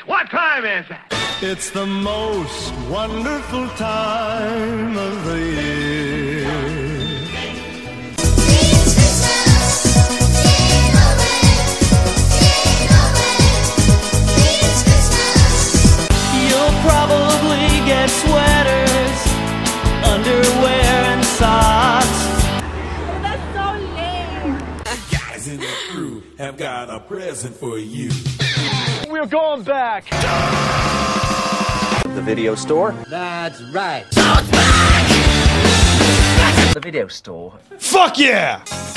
What time is it? It's the most wonderful time of the year. You'll probably get sweaters, underwear, and socks. That's so lame. Guys in the crew have got a present for you. We're going back. The video store. That's right. The video store. Fuck yeah! Isn't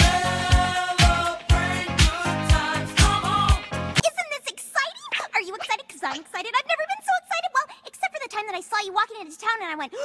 this exciting? Are you excited? Because I'm excited. I've never been so excited. Well, except for the time that I saw you walking into town and I went...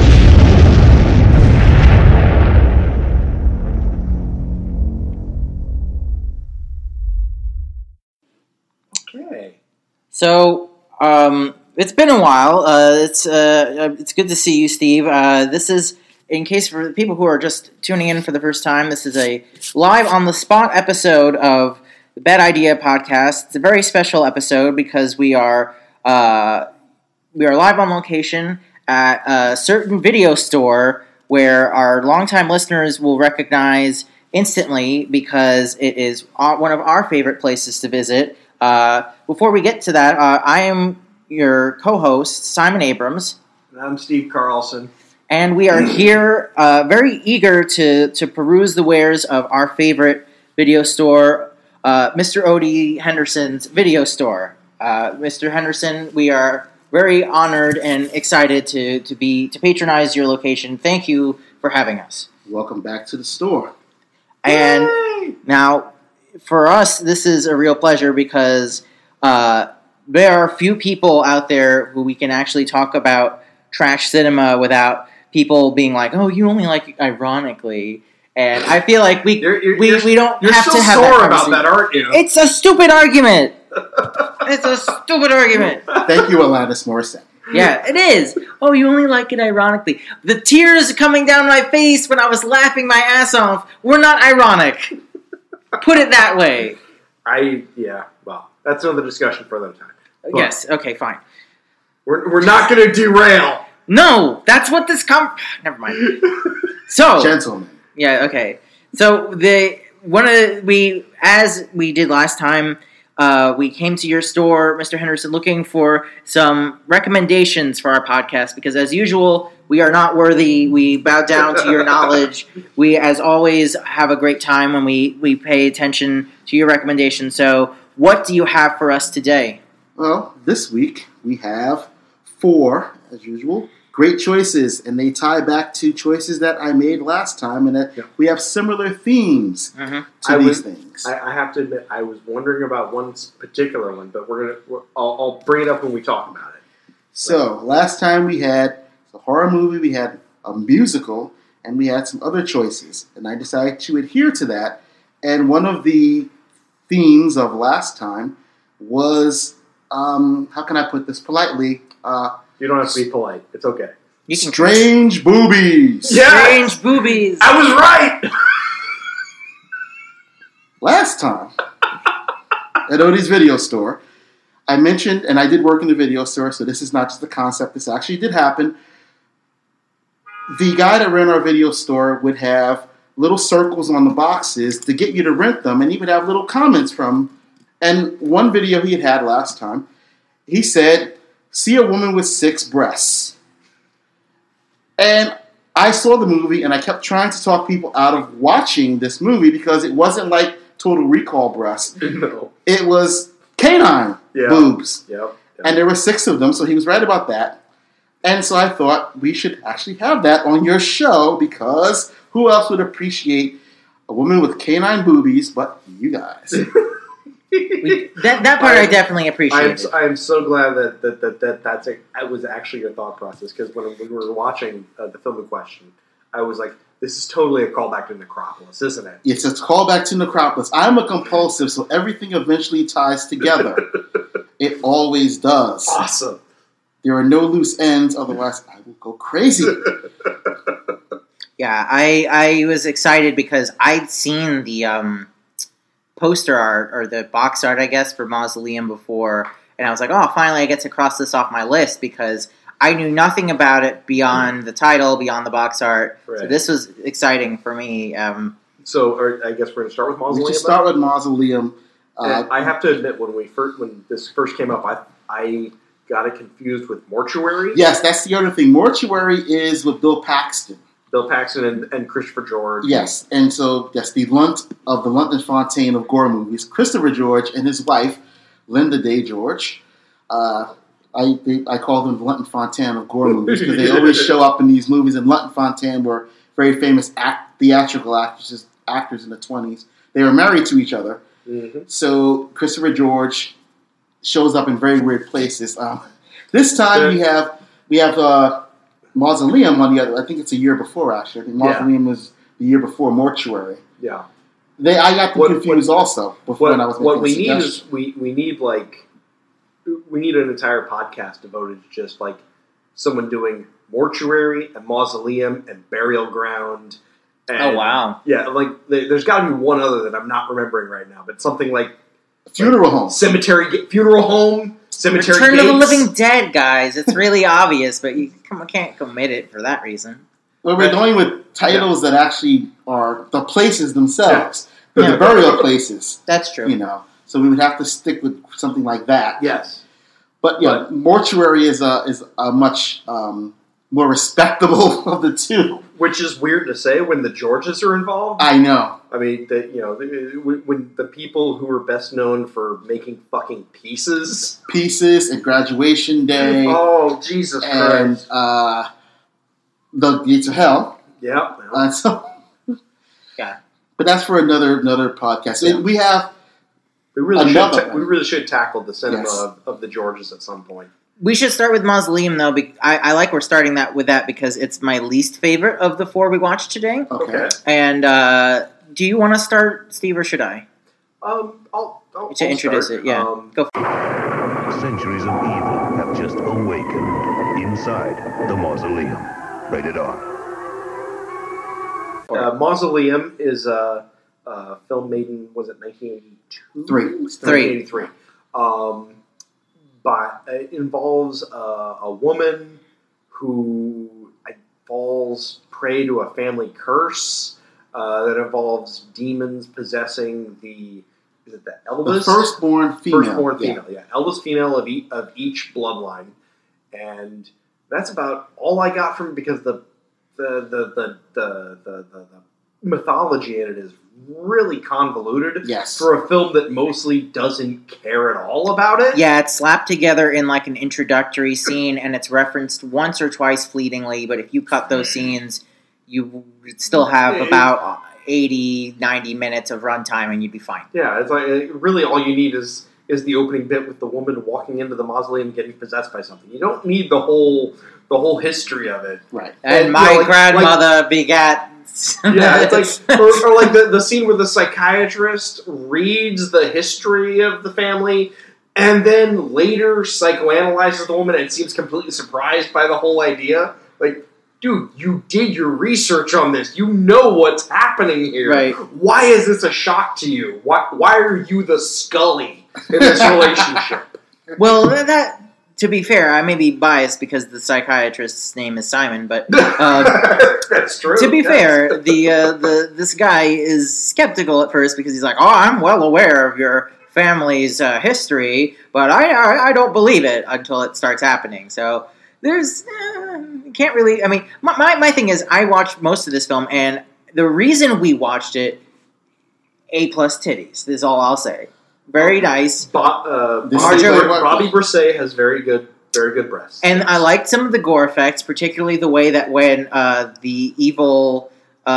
Okay. So, it's been a while. It's good to see you, Steve. This is, in case for the people who are just tuning in for the first time, this is a live on the spot episode of the Bad Idea podcast. It's a very special episode because we are live on location at a certain video store where our longtime listeners will recognize instantly because it is one of our favorite places to visit. Before we get to that, I am your co-host, Simon Abrams. And I'm Steve Carlson. And we are here very eager to peruse the wares of our favorite video store, Mr. Odie Henderson's video store. Mr. Henderson, we are very honored and excited to patronize your location. Thank you for having us. Welcome back to the store. And now, for us, this is a real pleasure because there are few people out there who we can actually talk about trash cinema without people being like, "Oh, you only like it ironically." And I feel like we don't have to have sore that about that, aren't you? It's a stupid argument. It's a stupid argument. Thank you, Alanis Morissette. Yeah, it is. Oh, you only like it ironically. The tears coming down my face when I was laughing my ass off were not ironic. Put it that way. Well, that's another discussion for another time. But yes, okay, fine. We're not going to derail. No, that's what this never mind. So, Gentlemen. Yeah, okay. So as we did last time, we came to your store, Mr. Henderson, looking for some recommendations for our podcast because, as usual, we are not worthy. We bow down to your knowledge. We, as always, have a great time when we pay attention to your recommendations. So, what do you have for us today? Well, this week we have 4, as usual, great choices, and they tie back to choices that I made last time, and that we have similar themes to these things. I have to admit, I was wondering about one particular one, but I'll bring it up when we talk about it. So, last time we had a horror movie, we had a musical, and we had some other choices, and I decided to adhere to that, and one of the themes of last time was, how can I put this politely? You don't have to be polite. It's okay. Strange boobies. Yes! Strange boobies. I was right. Last time at Odie's video store, I mentioned, and I did work in the video store, so this is not just a concept. This actually did happen. The guy that ran our video store would have little circles on the boxes to get you to rent them, and he would have little comments from. And one video he had last time, he said, "See a woman with 6 breasts." And I saw the movie, and I kept trying to talk people out of watching this movie because it wasn't like Total Recall breasts. No. It was canine boobs. Yep. And there were 6 of them, so he was right about that. And so I thought we should actually have that on your show because who else would appreciate a woman with canine boobies but you guys? That part I definitely appreciate. I am so glad that was actually your thought process because when we were watching the film in question, I was like, this is totally a callback to Necropolis, isn't it? It's a callback to Necropolis. I'm a compulsive, so everything eventually ties together. It always does. Awesome. There are no loose ends, otherwise I will go crazy. Yeah, I was excited because I'd seen the poster art, or the box art, I guess, for Mausoleum before, and I was like, oh, finally I get to cross this off my list because I knew nothing about it beyond the title, beyond the box art. Right. So this was exciting for me. So I guess we're going to start with Mausoleum. We should start with Mausoleum. And I have to admit, when this first came up, I got it confused with Mortuary. Yes, that's the other thing. Mortuary is with Bill Paxton. Bill Paxton and Christopher George. Yes, and so that's the Lunt of the Lunt and Fontaine of gore movies. Christopher George and his wife, Linda Day George. I call them Lunt and Fontaine of gore movies because they always show up in these movies. And Lunt and Fontaine were very famous theatrical actors in the 20s. They were married to each other. Mm-hmm. So Christopher George shows up in very weird places. This time we have Mausoleum on the other. I think it's a year before, actually. I think Mausoleum was the year before Mortuary. Yeah. I got them confused also before when I was making what we need is we need an entire podcast devoted to just like someone doing Mortuary and Mausoleum and Burial Ground. And, oh wow! Yeah, like there's got to be one other that I'm not remembering right now, but something like Funeral Home, Funeral Home, Cemetery. Return Gates. of the Living Dead, guys. It's really obvious, but you can't commit it for that reason. Well, we're going with titles that actually are the places themselves, the burial places. That's true. You know, so we would have to stick with something like that. Yes, but Mortuary is a much more respectable of the two. Which is weird to say when the Georges are involved. I know. I mean, when the people who are best known for making fucking Pieces and Graduation Day. Oh, Jesus Christ. And The Gates of Hell. Yeah. Yeah. But that's for another podcast. Yeah. We really should tackle the cinema of the Georges at some point. We should start with Mausoleum, though. I like we're starting with that because it's my least favorite of the four we watched today. Okay. And do you want to start, Steve, or should I? I'll introduce start. it. Yeah. Go. Centuries of evil have just awakened inside the Mausoleum. Rated R. Mausoleum is a film made in, was it 1982? 1983. But it involves a woman who falls prey to a family curse that involves demons possessing the eldest? The firstborn female. Firstborn female, yeah. Eldest female of each bloodline. And that's about all I got from it because the mythology in it is really convoluted for a film that mostly doesn't care at all about it. Yeah, it's slapped together in like an introductory scene, and it's referenced once or twice fleetingly, but if you cut those scenes, you still have about 80, 90 minutes of runtime, and you'd be fine. Yeah, it's like really all you need is the opening bit with the woman walking into the mausoleum and getting possessed by something. You don't need the whole history of it. Right. And my grandmother begat... Yeah, it's like or like the scene where the psychiatrist reads the history of the family and then later psychoanalyzes the woman and seems completely surprised by the whole idea. Like, dude, you did your research on this. You know what's happening here. Right. Why is this a shock to you? Why are you the Scully in this relationship? Well, that... To be fair, I may be biased because the psychiatrist's name is Simon, but that's true. To be fair, this guy is skeptical at first because he's like, "Oh, I'm well aware of your family's history, but I don't believe it until it starts happening." So there's can't really. I mean, my thing is, I watched most of this film, and the reason we watched it, A+ titties is all I'll say. Very nice. Bobby Brisset has very good breasts. And I liked some of the gore effects, particularly the way that when the evil,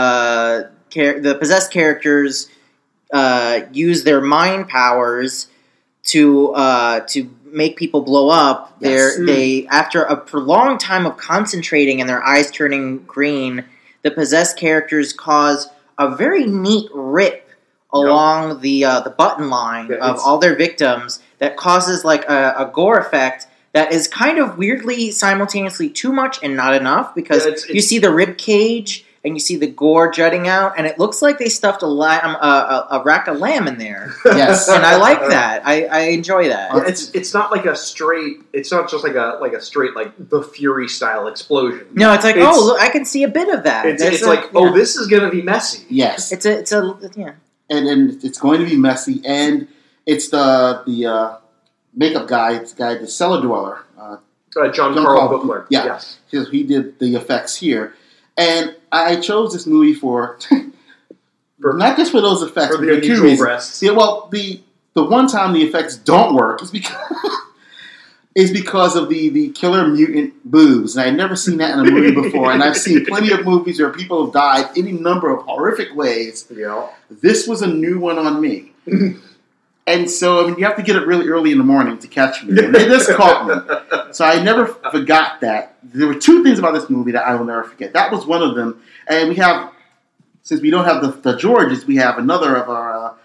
the possessed characters use their mind powers to make people blow up. Yes. They after a prolonged time of concentrating and their eyes turning green, the possessed characters cause a very neat rip along the button line of all their victims that causes like a gore effect that is kind of weirdly simultaneously too much and not enough because you see the rib cage and you see the gore jutting out, and it looks like they stuffed a rack of lamb in there. Yes. And I like that. I enjoy that. It's not like a straight. It's not just like a straight like the Fury style explosion. No, it's like look, I can see a bit of that. It's like this is gonna be messy. Yes. It's a yeah. And it's going to be messy, and it's the makeup guy, the cellar dweller, John Carl Buechler. Yeah, yes. He did the effects here, and I chose this movie for not just for those effects, for but the for two unusual reasons. breasts. Yeah, well, the one time the effects don't work is because of the killer mutant boobs, and I'd never seen that in a movie before. And I've seen plenty of movies where people have died any number of horrific ways. Yeah, this was a new one on me. And so, I mean, you have to get up really early in the morning to catch me. And they just caught me. So I never forgot that. There were two things about this movie that I will never forget. That was one of them. And we have, since we don't have the Georges, we have another of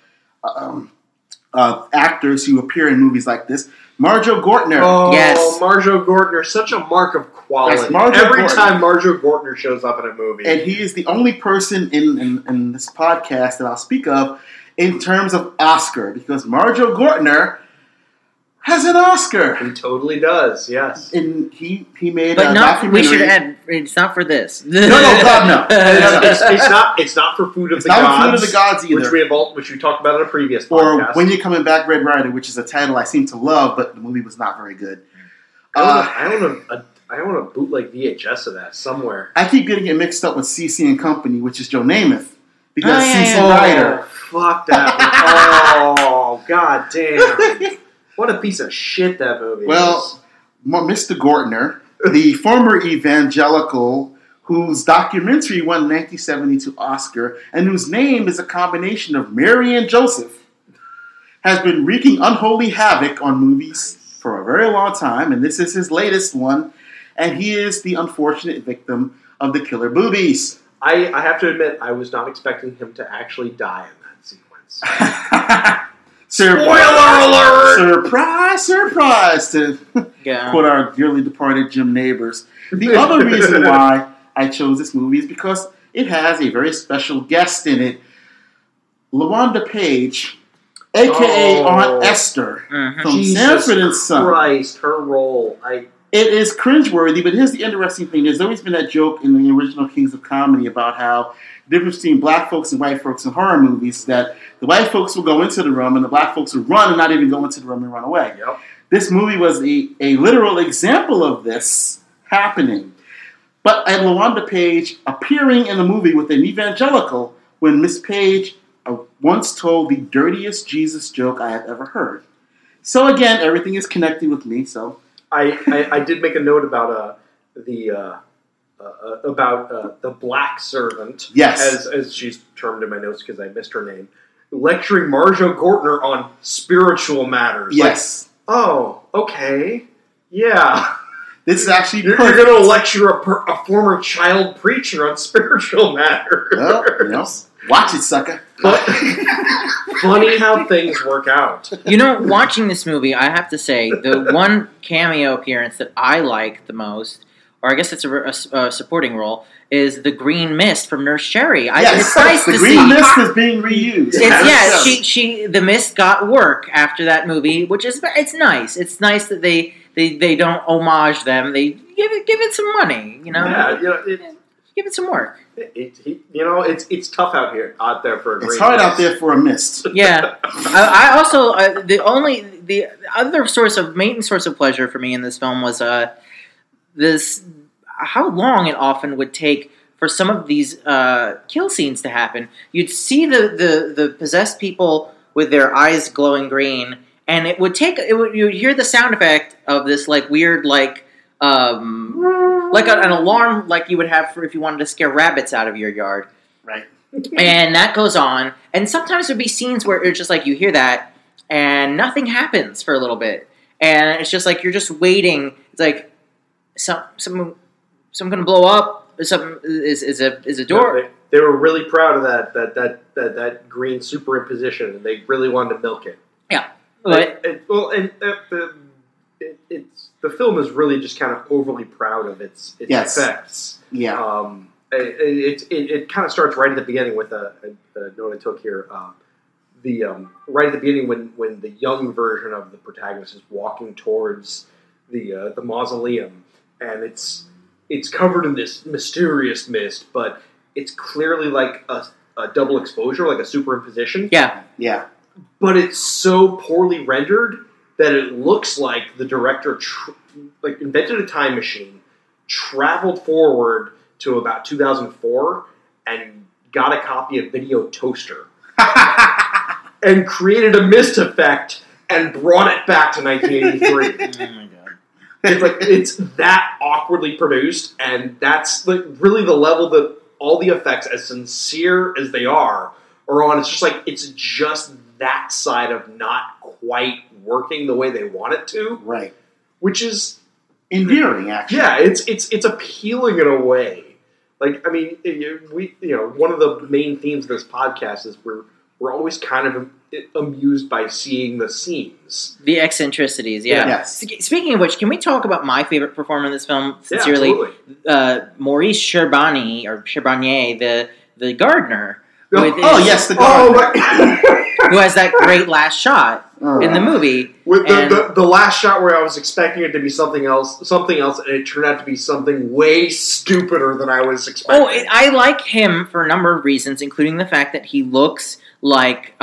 our actors who appear in movies like this. Marjoe Gortner. Oh, yes. Marjoe Gortner, such a mark of quality. Yes, Marjoe time Marjoe Gortner shows up in a movie. And he is the only person in this podcast that I'll speak of in terms of Oscar, because Marjoe Gortner has an Oscar. He totally does, yes. And he made but a not, documentary. we should add, it's not for this. No, God, no. It's not for Food of the Gods. It's not for Food of the Gods either. Which we talked about in a previous or podcast. When You're Coming Back, Red Rider, which is a title I seem to love, but the movie was not very good. I own a bootleg VHS of that somewhere. I keep getting it mixed up with CC and Company, which is Joe Namath. Because yeah, CC yeah. Rider. Fuck that. Oh, god damn. What a piece of shit that movie is. Well, Mr. Gortner, the former evangelical whose documentary won 1972 Oscar and whose name is a combination of Mary and Joseph, has been wreaking unholy havoc on movies for a very long time, and this is his latest one, and he is the unfortunate victim of the killer boobies. I have to admit, I was not expecting him to actually die in that sequence. Spoiler alert! Surprise, surprise, to quote our dearly departed Jim Nabors. The other reason why I chose this movie is because it has a very special guest in it, LaWanda Page, a.k.a. Aunt Esther, from Sanford and Son. Christ, her role. It is cringeworthy, but here's the interesting thing. There's always been that joke in the original Kings of Comedy about how the difference between black folks and white folks in horror movies, that the white folks will go into the room and the black folks will run and not even go into the room and run away. Yep. This movie was a literal example of this happening. But I had LaWanda Page appearing in the movie with an evangelical when Miss Page once told the dirtiest Jesus joke I have ever heard. So again, everything is connected with me, so... I did make a note about the black servant, yes, as she's termed in my notes because I missed her name, lecturing Marjoe Gortner on spiritual matters. Yes. Like, oh, okay, yeah. This is actually you're going to lecture a former child preacher on spiritual matters. Well, watch it, sucker. But funny how things work out. You know, watching this movie, I have to say, the one cameo appearance that I like the most, or I guess it's a supporting role, is the Green Mist from Nurse Sherry. Yes, it's nice the to Green see. Mist is being reused. The Mist got work after that movie, which is it's nice. It's nice that they don't homage them. They give it some money. You know, give it some work. It's tough out there for a Green It's hard Mist. out there for a mist. Yeah, I also the other main source of pleasure for me in this film was this how long it often would take for some of these kill scenes to happen. You'd see the possessed people with their eyes glowing green, and you'd hear the sound effect of this like weird like an alarm like you would have for if you wanted to scare rabbits out of your yard. Right. And that goes on. And sometimes there'd be scenes where it's just like you hear that and nothing happens for a little bit. And it's just like you're just waiting. It's like something gonna blow up. Something is a door. No, they were really proud of that green superimposition, and they really wanted to milk it. Yeah. The film is really just kind of overly proud of its Yes. effects. Yeah. it kind of starts right at the beginning with a note I took here. Right at the beginning when the young version of the protagonist is walking towards the mausoleum, and it's covered in this mysterious mist, but it's clearly like a double exposure, like a superimposition. Yeah. But it's so poorly rendered that it looks like the director invented a time machine, traveled forward to about 2004, and got a copy of Video Toaster, and created a mist effect and brought it back to 1983. Oh my god! It's that awkwardly produced, and that's really the level that all the effects, as sincere as they are on. It's just that side of not quite working the way they want it to, Right. which is Endearing, actually. yeah, it's appealing in a way. Like, I mean, one of the main themes of this podcast is we're always kind of amused by seeing the seams. The eccentricities, yeah. Yes. Speaking of which, can we talk about my favorite performer in this film? Sincerely, absolutely. Maurice Charbonnier, the gardener. Yes, the gardener. Who has that great last shot in the movie. With the last shot where I was expecting it to be something else, and it turned out to be something way stupider than I was expecting. I like him for a number of reasons, including the fact that he looks like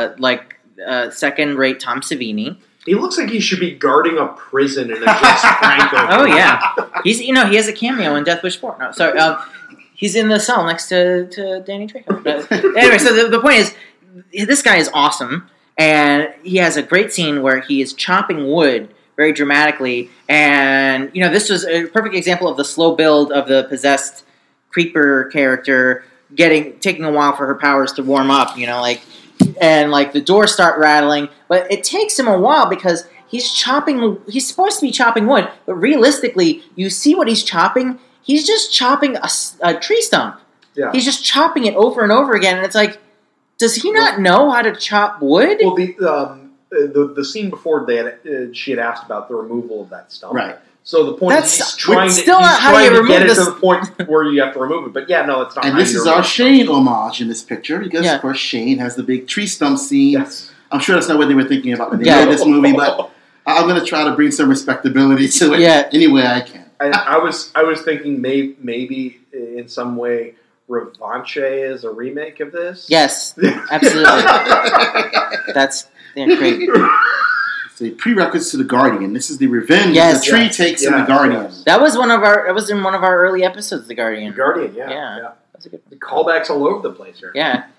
second-rate Tom Savini. He looks like he should be guarding a prison in a Jess Franco. Oh yeah, he has a cameo in Death Wish 4. No, sorry, he's in the cell next to Danny Trejo. But anyway, so the point is, this guy is awesome, and he has a great scene where he is chopping wood very dramatically, and this was a perfect example of the slow build of the possessed creeper character taking a while for her powers to warm up. And the doors start rattling, but it takes him a while because he's supposed to be chopping wood, but realistically, you see what he's chopping. He's just chopping a tree stump. Yeah. He's just chopping it over and over again, and it's like, does he not know how to chop wood? Well, the scene before she had asked about the removal of that stump. Right. So the point is he's trying to get it to the point where you have to remove it. But yeah, no, it's not. And this is our Shane homage in this picture because, of course, Shane has the big tree stump scene. Yes. I'm sure that's not what they were thinking about when they made this movie, but I'm going to try to bring some respectability to it any way I can. I was thinking maybe in some way Revanche is a remake of this. Yes, absolutely. That's great. It's a prerequisite to The Guardian. This is the revenge the tree takes in The Guardian. Yes. That was in one of our early episodes of The Guardian. The Guardian, yeah. That's a good one. The callbacks all over the place here. Yeah.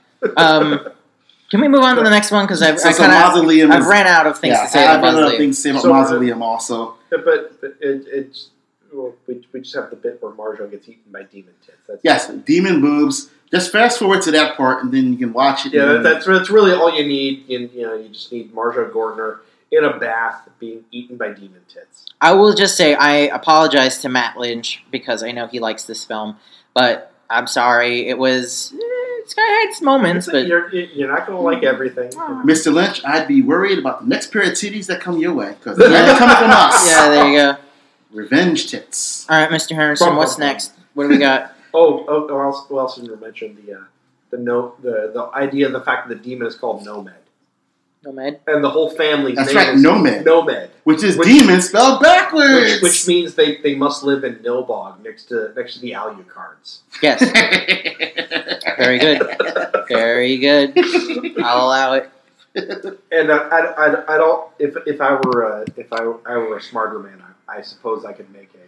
Can we move on to the next one? Because I've ran out of things to say about Mausoleum. I've run out of things to say about Mausoleum also. But we just have the bit where Marjo gets eaten by demon tits. Yes, demon boobs. Just fast forward to that part, and then you can watch it. Yeah, that's really all you need. You just need Marjo Gortner in a bath being eaten by demon tits. I will just say I apologize to Matt Lynch because I know he likes this film, but I'm sorry. It's had its moments, but you're not going to like everything. Mr. Lynch, I'd be worried about the next pair of titties that come your way because they're coming from us. Yeah, there you go. Revenge tits. All right, Mr. Henderson, what's next? What do we got? Who else didn't mention the idea of the fact that the demon is called Nomad. Nomad? And the whole family's That's name right, is Nomad. Nomad. Which is demon spelled backwards. Which means they must live in Nilbog next to the Alucards. Yes. Very good. Very good. I'll allow it. And I don't. If I were a smarter man, I suppose I could make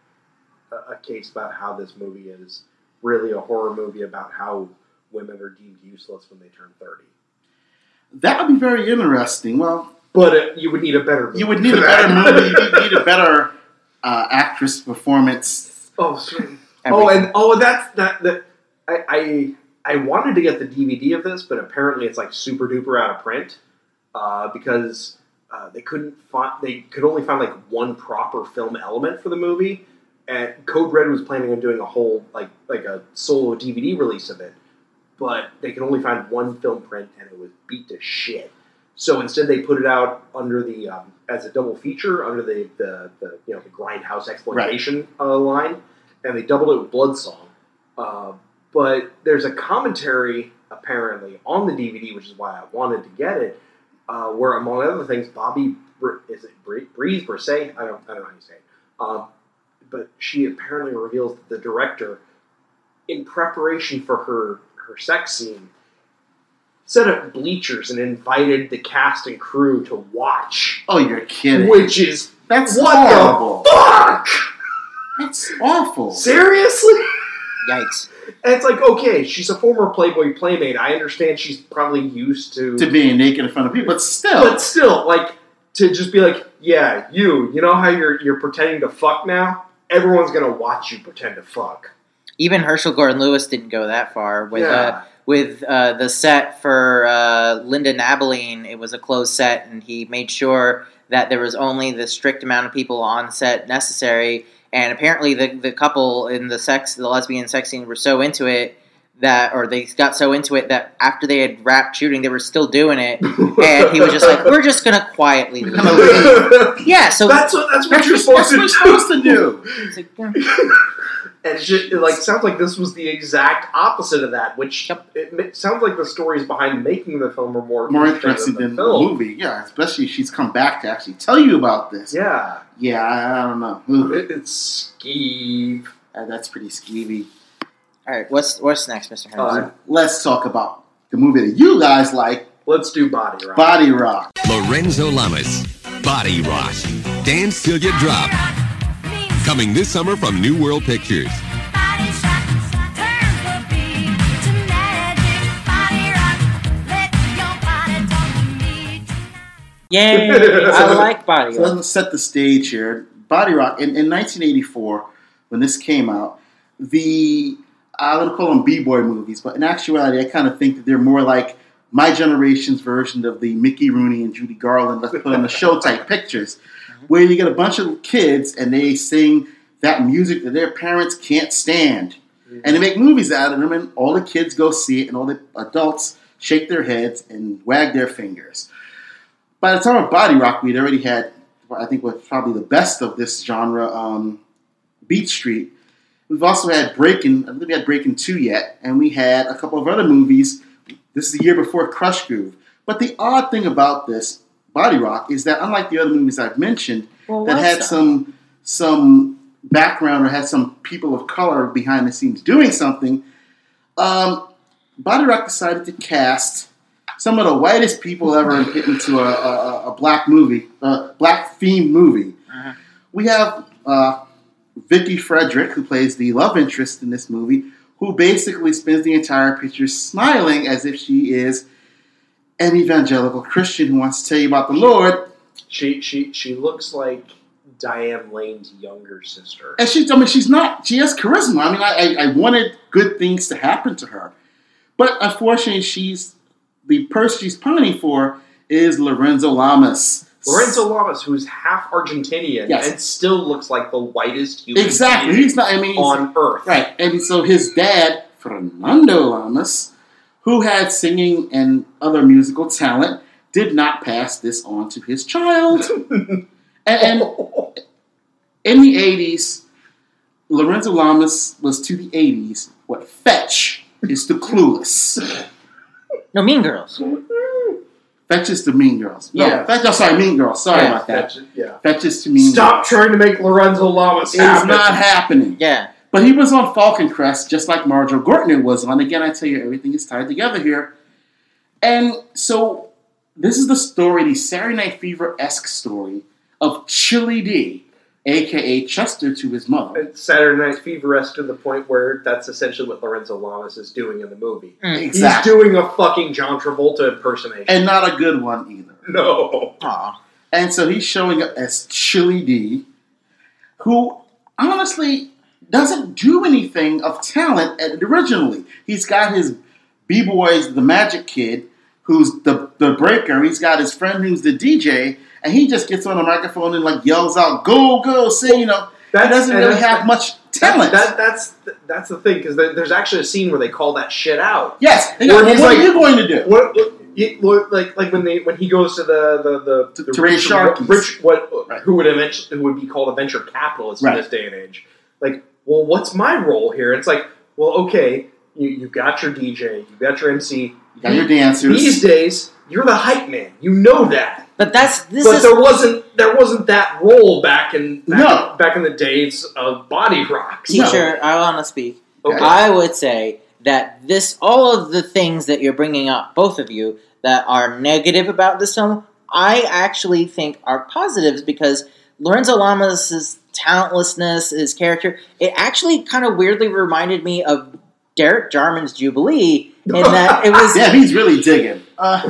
a case about how this movie is really a horror movie about how women are deemed useless when they turn 30. That would be very interesting. Well, but you would need a better movie. You would need a better movie. You would need a better actress performance. I wanted to get the DVD of this, but apparently it's like super duper out of print because they could only find like one proper film element for the movie, and Code Red was planning on doing a whole like a solo DVD release of it, but they could only find one film print, and it was beat to shit. So instead, they put it out under the as a double feature under the Grindhouse exploitation line, and they doubled it with Blood Song. But there's a commentary, apparently, on the DVD, which is why I wanted to get it, where, among other things, Breeze Brisset? I don't know how you say it. But she apparently reveals that the director, in preparation for her sex scene, set up bleachers and invited the cast and crew to watch. Oh, you're kidding. Which is... That's what horrible. the fuck? That's awful. Seriously? Yikes. And it's like, okay, she's a former Playboy Playmate. I understand she's probably used to being naked in front of people, but still, like, to just be like, yeah, you know how you're pretending to fuck now? Everyone's gonna watch you pretend to fuck. Even Herschel Gordon Lewis didn't go that far with the set for Linda Nabeline. It was a closed set, and he made sure that there was only the strict amount of people on set necessary. And apparently the couple in the lesbian sex scene were so into it they got so into it that after they had wrapped shooting, they were still doing it. And he was just like, we're just going to quietly leave. Yeah, so... That's what you're supposed to do. It's like, yeah. And it sounds like this was the exact opposite of that, which it sounds like the stories behind making the film are more interesting than the movie. Yeah, especially if she's come back to actually tell you about this. Yeah. Yeah, I don't know. It's skeeve. That's pretty skeevy. All right, what's next, Mr. Henderson? Let's talk about the movie that you guys like. Let's do Body Rock. Body Rock. Lorenzo Lamas, Body Rock. Dance Till You Drop. Coming this summer from New World Pictures. Yay! I like Body Rock. So let's set the stage here. Body Rock, in 1984, when this came out, I'm going to call them B-boy movies, but in actuality, I kind of think that they're more like my generation's version of the Mickey Rooney and Judy Garland, let's put on the show type pictures, where you get a bunch of kids and they sing that music that their parents can't stand. Mm-hmm. And they make movies out of them, and all the kids go see it, and all the adults shake their heads and wag their fingers. By the time of Body Rock, we'd already had, I think, was probably the best of this genre, Beat Street. We've also had Breakin'. I don't think we had Breakin' 2 yet, and we had a couple of other movies. This is the year before Crush Groove. But the odd thing about this Body Rock is that, unlike the other movies I've mentioned, that had some background or had some people of color behind the scenes doing something, Body Rock decided to cast some of the whitest people ever get into a black movie, a black-themed movie. Uh-huh. We have Vicky Frederick, who plays the love interest in this movie, who basically spends the entire picture smiling as if she is an evangelical Christian who wants to tell you about the Lord. She looks like Diane Lane's younger sister. And she's not. She has charisma. I mean, I wanted good things to happen to her, but unfortunately, the person she's pining for is Lorenzo Lamas. Lorenzo Lamas, who's half Argentinian and still looks like the whitest human being he's not, on Earth. Right. And so his dad, Fernando Lamas, who had singing and other musical talent, did not pass this on to his child. and in the 80s, Lorenzo Lamas was to the 80s what Fetch is to Clueless. No, Mean Girls. Fetch is to Mean Girls. No, yeah. Mean Girls. Sorry about that. Fetch is to Mean Girls. Stop trying to make Lorenzo Lamas happen. It's not happening. Yeah. But he was on Falcon Crest, just like Marjoe Gortner was on. Again, I tell you, everything is tied together here. And so, this is the story, the Saturday Night Fever-esque story of Chili D, a.k.a. Chester to his mother. It's Saturday Night Fever-esque to the point where that's essentially what Lorenzo Lamas is doing in the movie. Exactly. He's doing a fucking John Travolta impersonation. And not a good one either. No. Aww. And so he's showing up as Chili D, who honestly doesn't do anything of talent originally. He's got his B-Boys, the Magic Kid, who's the breaker. He's got his friend who's the DJ, and he just gets on a microphone and yells out, "Go, go!" Say, he doesn't really have much talent. That's the thing, because there's actually a scene where they call that shit out. Yes. What are you going to do? When he goes to the Ray Sharkey, who would be called a venture capitalist in this day and age. Well, what's my role here? It's like, well, okay, you got your DJ, you got your MC, You got your dancers. These days, you're the hype man. You know that. But there wasn't that role back in the days of Body Rock. Teacher, I want to speak. Okay. I would say that all of the things that you're bringing up, both of you, that are negative about this film, I actually think are positives because Lorenzo Lamas' talentlessness, his character, it actually kind of weirdly reminded me of Derek Jarman's Jubilee in that it was... Yeah, he's really digging.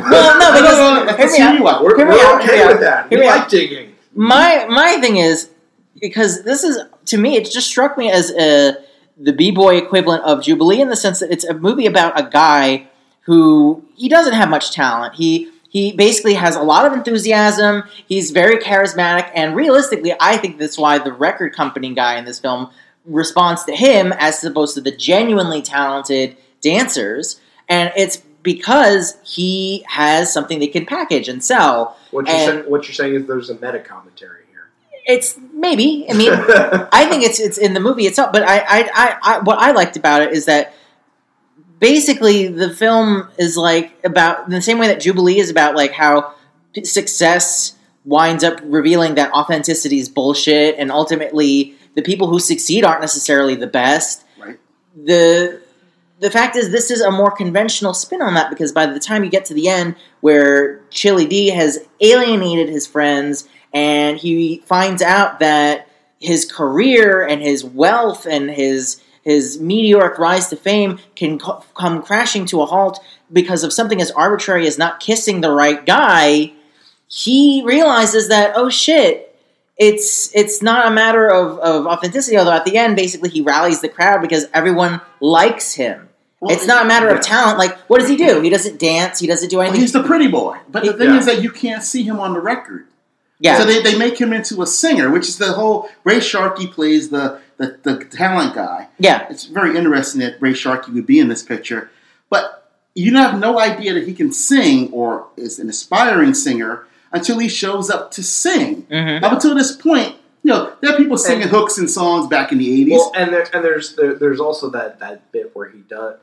We're okay with that. We like digging. My thing is, because this is, to me, it just struck me as the B-boy equivalent of Jubilee in the sense that it's a movie about a guy who, he doesn't have much talent. He basically has a lot of enthusiasm, he's very charismatic, and realistically, I think that's why the record company guy in this film responds to him as opposed to the genuinely talented dancers, and it's because he has something they can package and sell. What you're saying is there's a meta commentary here. It's maybe. I mean, I think it's in the movie itself. But I what I liked about it is that basically the film is like about in the same way that Jubilee is about like how success winds up revealing that authenticity is bullshit, and ultimately the people who succeed aren't necessarily the best. Right. The fact is, this is a more conventional spin on that because by the time you get to the end, where Chili D has alienated his friends, and he finds out that his career and his wealth and his meteoric rise to fame can come crashing to a halt because of something as arbitrary as not kissing the right guy, he realizes that, oh shit, it's not a matter of authenticity, although at the end, basically, he rallies the crowd because everyone likes him. Well, it's not a matter of talent. Like, what does he do? He doesn't dance. He doesn't do anything. Well, he's the pretty boy. But the thing is that you can't see him on the record. Yeah. So they make him into a singer, which is the whole... Ray Sharkey plays the talent guy. Yeah. It's very interesting that Ray Sharkey would be in this picture. But you have no idea that he can sing or is an aspiring singer until he shows up to sing. Mm-hmm. Up until this point, there are people singing hooks and songs back in the 80s. Well, and there's also that bit where he does,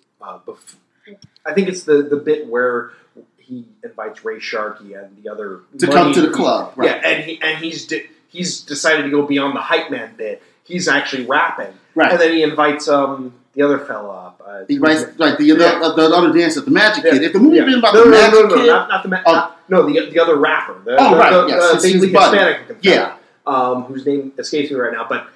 I think it's the bit where he invites Ray Sharkey and the other to come to the club, right? Yeah, and he's decided to go beyond the hype man bit. He's actually rapping, right? And then he invites the other fella up. He writes the other dancer, the Magic Kid. If the movie had been about the Magic Kid, not the the other rapper. Yes, basically Hispanic. Yeah. Whose name escapes me right now, but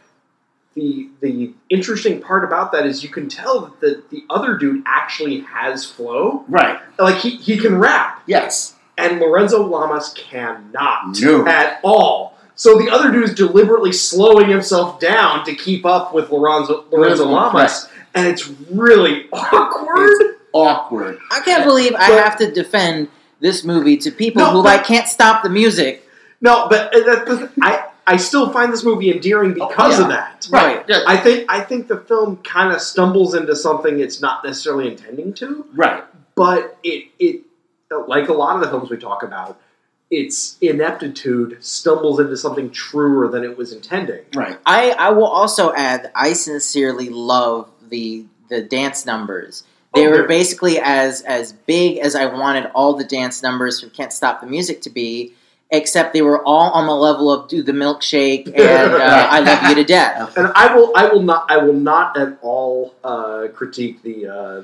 the interesting part about that is you can tell that the other dude actually has flow. Right. Like, he can rap. Yes. And Lorenzo Lamas cannot. No. At all. So the other dude is deliberately slowing himself down to keep up with Lorenzo Lamas. Right. And it's really awkward. It's awkward. I can't believe I have to defend this movie to people who can't stop the music. No, but I still find this movie endearing because of that. Right. Yeah. I think the film kind of stumbles into something it's not necessarily intending to. Right. But it like a lot of the films we talk about, its ineptitude stumbles into something truer than it was intending. Right. I will also add that I sincerely love the dance numbers. They were basically as big as I wanted all the dance numbers from Can't Stop the Music to be, except they were all on the level of Do the Milkshake and I Love You to Death. And I will not at all critique the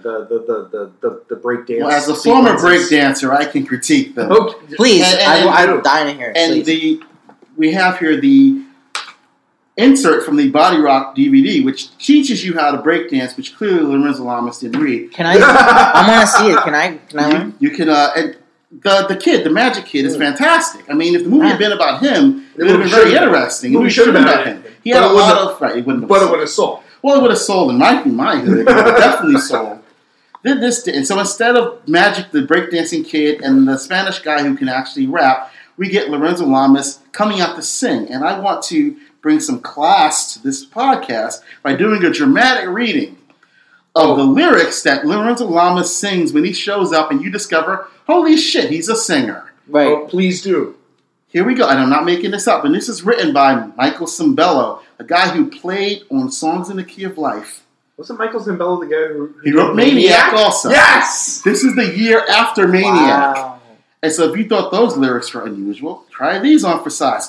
breakdance. Well, as a former breakdancer, I can critique them. Okay. Please, I'm dying to hear it. And we have here the insert from the Body Rock DVD, which teaches you how to breakdance, which clearly Lorenzo Lamas didn't read. Can I? I want to see it. Can I learn? You can. And the kid, the Magic Kid, is fantastic. I mean, if the movie had been about him, it would have been very interesting. The movie should have been about him. He had a lot of... Right, it wouldn't have But it would have sold. Well, it would have sold in my hood. It would have definitely sold. And so instead of Magic, the breakdancing kid, and the Spanish guy who can actually rap, we get Lorenzo Lamas coming out to sing. And I want to bring some class to this podcast by doing a dramatic reading of the lyrics that Lorenzo Lamas sings when he shows up, and you discover, holy shit, he's a singer. Right. Oh, please do. Here we go, and I'm not making this up, and this is written by Michael Cimbello, a guy who played on Songs in the Key of Life. Wasn't Michael Zambello the guy who He wrote Maniac also. Yes! This is the year after Maniac. Wow. And so if you thought those lyrics were unusual, try these on for size.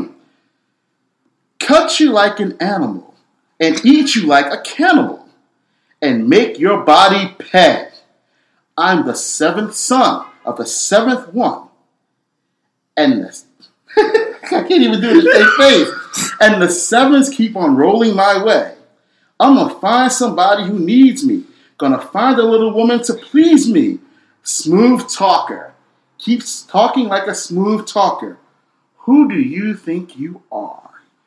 Cut you like an animal and eat you like a cannibal and make your body pay. I'm the seventh son of the seventh one. And the I can't even do it in the face. And the sevens keep on rolling my way. I'm going to find somebody who needs me. Gonna find a little woman to please me. Smooth talker. Keeps talking like a smooth talker. Who do you think you are?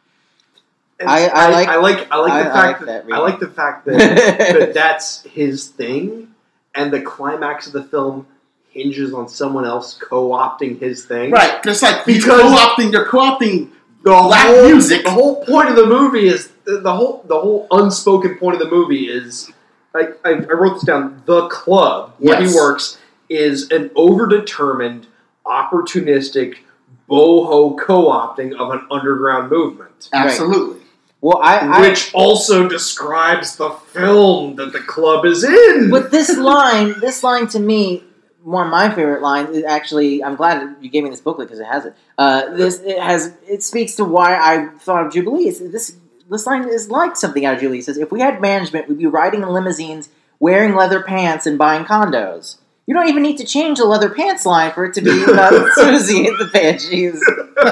I like the fact that that's his thing, and the climax of the film hinges on someone else co-opting his thing. Right, it's like because you're co-opting black music. The whole point of the movie is the whole unspoken point of the movie is I wrote this down. The club where he works is an overdetermined, opportunistic, boho co-opting of an underground movement. Absolutely. Right. Well, which also describes the film that the club is in. But this line to me, one of my favorite lines is actually. I'm glad you gave me this booklet because it has it. It speaks to why I thought of Jubilee. This line is like something out of Jubilee. It says, "If we had management, we'd be riding in limousines, wearing leather pants, and buying condos." You don't even need to change the leather pants line for it to be about Susie and the Banshees.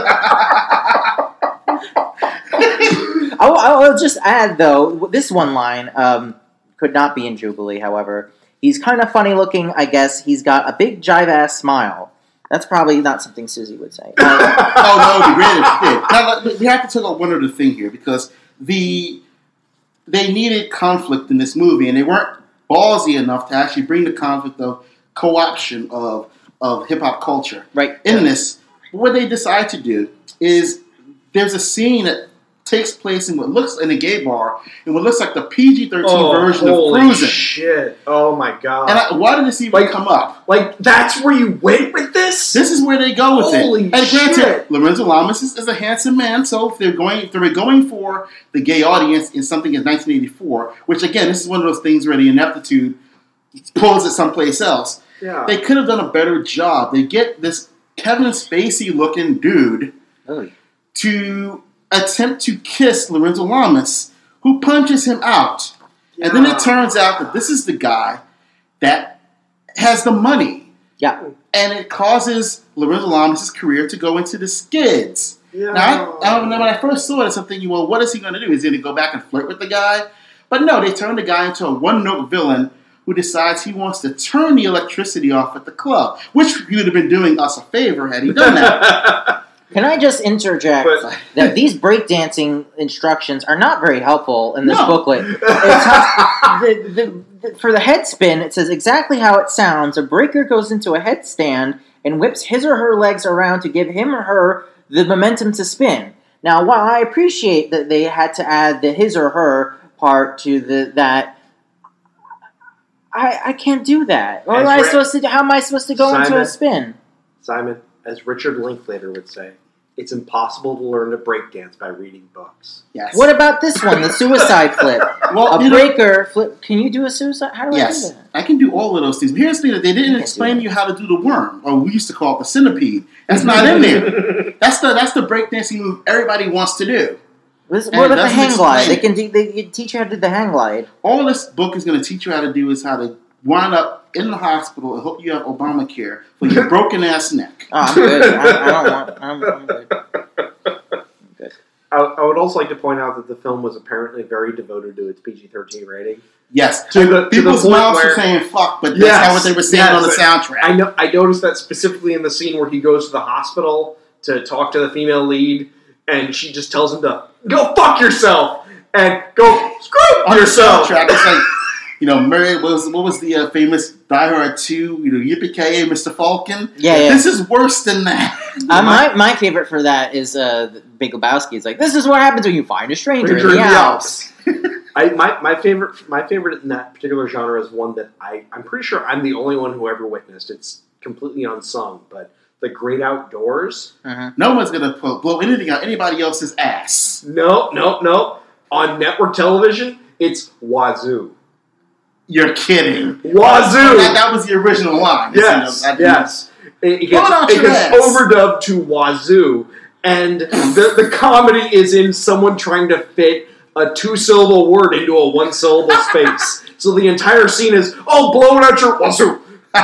I'll just add, though, this one line could not be in Jubilee, however. He's kind of funny looking, I guess. He's got a big jive-ass smile. That's probably not something Susie would say. Oh, no, it would be great if she did. Now, we have to talk about one other thing here, because they needed conflict in this movie, and they weren't ballsy enough to actually bring the conflict of co-option of hip-hop culture. Right. In this, what they decide to do is there's a scene that takes place in what looks in a gay bar in what looks like the PG-13 version of Cruising. Shit! Oh my god! And why did this even come up? Like that's where you went with this? This is where they go with Holy it. And shit. granted, Lorenzo Lamas is a handsome man, so if they were going for the gay audience in something in 1984, which again, this is one of those things where the ineptitude pulls it someplace else. Yeah. They could have done a better job. They get this Kevin Spacey-looking dude to attempt to kiss Lorenzo Lamas, who punches him out. Yeah. And then it turns out that this is the guy that has the money. Yeah. And it causes Lorenzo Lamas' career to go into the skids. Yeah. Now, when I first saw it, I'm thinking, well, what is he going to do? Is he going to go back and flirt with the guy? But no, they turn the guy into a one-note villain who decides he wants to turn the electricity off at the club, which he would have been doing us a favor had he done that. Can I just interject that these breakdancing instructions are not very helpful in this booklet? For the head spin, it says exactly how it sounds. A breaker goes into a headstand and whips his or her legs around to give him or her the momentum to spin. Now, while I appreciate that they had to add the his or her part to that, I can't do that. How am I supposed to go into a spin? Simon, as Richard Linklater would say, it's impossible to learn to breakdance by reading books. Yes. What about this one, the suicide flip? Well, breaker flip. Can you do a suicide? How do I do that? I can do all of those things. But here's the thing that they didn't explain to you how to do the worm, or we used to call it the centipede. That's not in there. That's the breakdancing move everybody wants to do. What about the hang glide? They can teach you how to do the hang glide. All this book is going to teach you how to do is how to wind up in the hospital and hope you have Obamacare for your broken ass neck. Oh, I'm good. I'm good. I would also like to point out that the film was apparently very devoted to its PG-13 rating. Yes, people's mouths were saying "fuck," but that's not what they were saying on the soundtrack. I noticed that specifically in the scene where he goes to the hospital to talk to the female lead, and she just tells him to go fuck yourself and go screw yourself. The soundtrack, it's like, Mary what was the famous Die Hard 2? Yippee-ki-yay, Mr. Falcon. Yeah. This is worse than that. My favorite for that is Big Lebowski. It's like, this is what happens when you find a stranger in the Alps. My favorite in that particular genre is one that I'm pretty sure I'm the only one who ever witnessed. It's completely unsung, but The Great Outdoors. Uh-huh. No one's going to blow anything out anybody else's ass. No. On network television, It's wazoo. You're kidding. Wazoo! That was the original line. Yes, yes. It gets overdubbed to wazoo, and the comedy is in someone trying to fit a 2-syllable word into a 1-syllable space. So the entire scene is, blowing out your wazoo.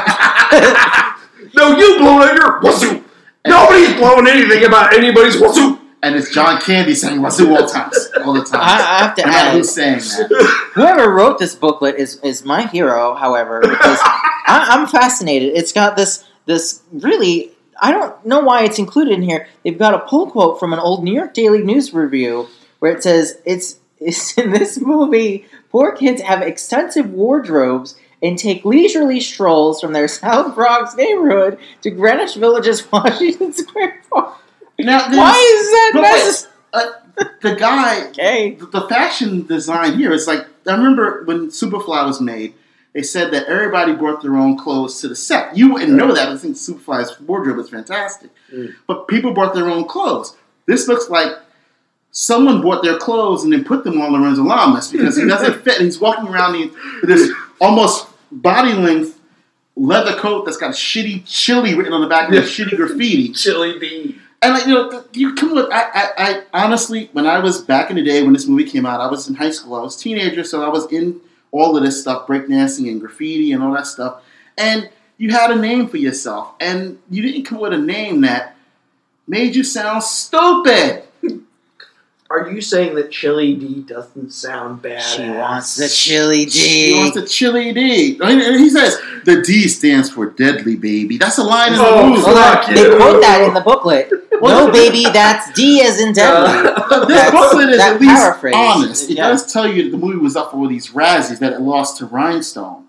No, you blowing out your wazoo. Nobody's blowing anything about anybody's wazoo. And it's John Candy saying wazoo all the time. I have to add, who's saying that. Whoever wrote this booklet is my hero, however, because I'm fascinated. It's got this really, I don't know why it's included in here. They've got a pull quote from an old New York Daily News review where it says, it's in this movie, poor kids have extensive wardrobes and take leisurely strolls from their South Bronx neighborhood to Greenwich Village's Washington Square Park. Now, why is that necessary? The guy, the fashion design here is like, I remember when Superfly was made, they said that everybody brought their own clothes to the set. You wouldn't know that. I think Superfly's wardrobe is fantastic. But people brought their own clothes. This looks like someone bought their clothes and then put them on Lorenzo Lamas because he doesn't fit. He's walking around with this almost body-length leather coat that's got shitty chili written on the back with shitty graffiti. Chili bee. And you come with. I honestly, when I was back in the day when this movie came out, I was in high school. I was a teenager, so I was in all of this stuff, breakdancing and graffiti and all that stuff. And you had a name for yourself, and you didn't come with a name that made you sound stupid. Are you saying that Chili D doesn't sound bad? She wants the Chili D. She wants the Chili D. And he says, the D stands for deadly, baby. That's a line in the movie. They quote that in the booklet. No, baby, that's D as in deadly. This booklet is at least paraphrase. Honest. It does tell you that the movie was up for all these Razzies that it lost to Rhinestone.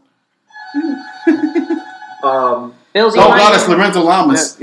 It's Lorenzo Lamas.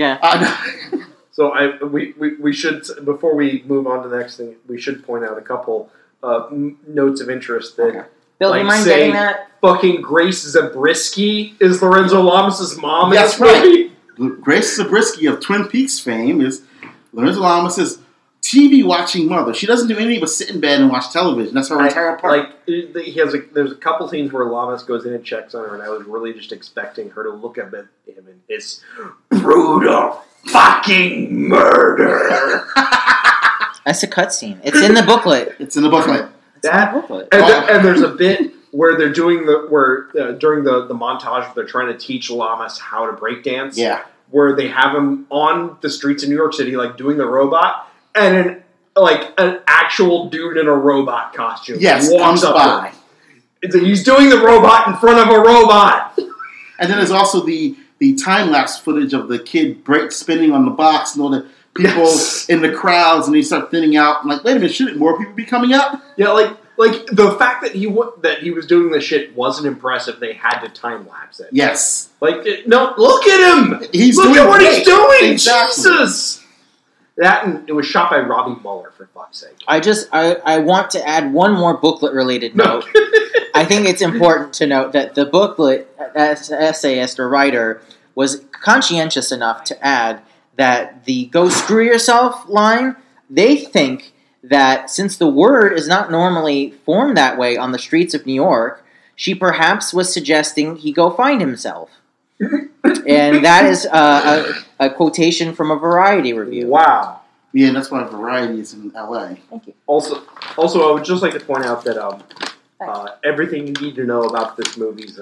So we should, before we move on to the next thing, we should point out a couple notes of interest that, Bill, do you mind getting that? Fucking Grace Zabriskie is Lorenzo Lamas' mom. That's right. Grace Zabriskie of Twin Peaks fame is Lorenzo Lamas' TV watching mother. She doesn't do anything but sit in bed and watch television. That's her entire part. There's a couple scenes where Lamas goes in and checks on her, and I was really just expecting her to look at him and it's brutal fucking murder. That's a cutscene. It's in the booklet. It's in the booklet. And there's a bit where they're doing during the montage where they're trying to teach Lamas how to breakdance. Yeah. Where they have him on the streets of New York City, like doing the robot, and an actual dude in a robot costume walks up by. He's doing the robot in front of a robot. And then there's also the time-lapse footage of the kid spinning on the box and all the people in the crowds, and they start thinning out. I'm like, wait a minute, shouldn't more people be coming up? Yeah, like the fact that he was doing this shit wasn't impressive. They had to time-lapse it. Yes. No, look at him! Look at what he's doing! Exactly. Jesus! That, and it was shot by Robbie Mueller, for fuck's sake. I want to add one more booklet-related note. I think it's important to note that the booklet essayist or writer was conscientious enough to add that the "go screw yourself" line, they think that since the word is not normally formed that way on the streets of New York, she perhaps was suggesting he go find himself. And that is a quotation from a Variety review. Wow. Yeah, that's why Variety is in L.A. Thank you. Also, I would just like to point out that everything you need to know about this movie's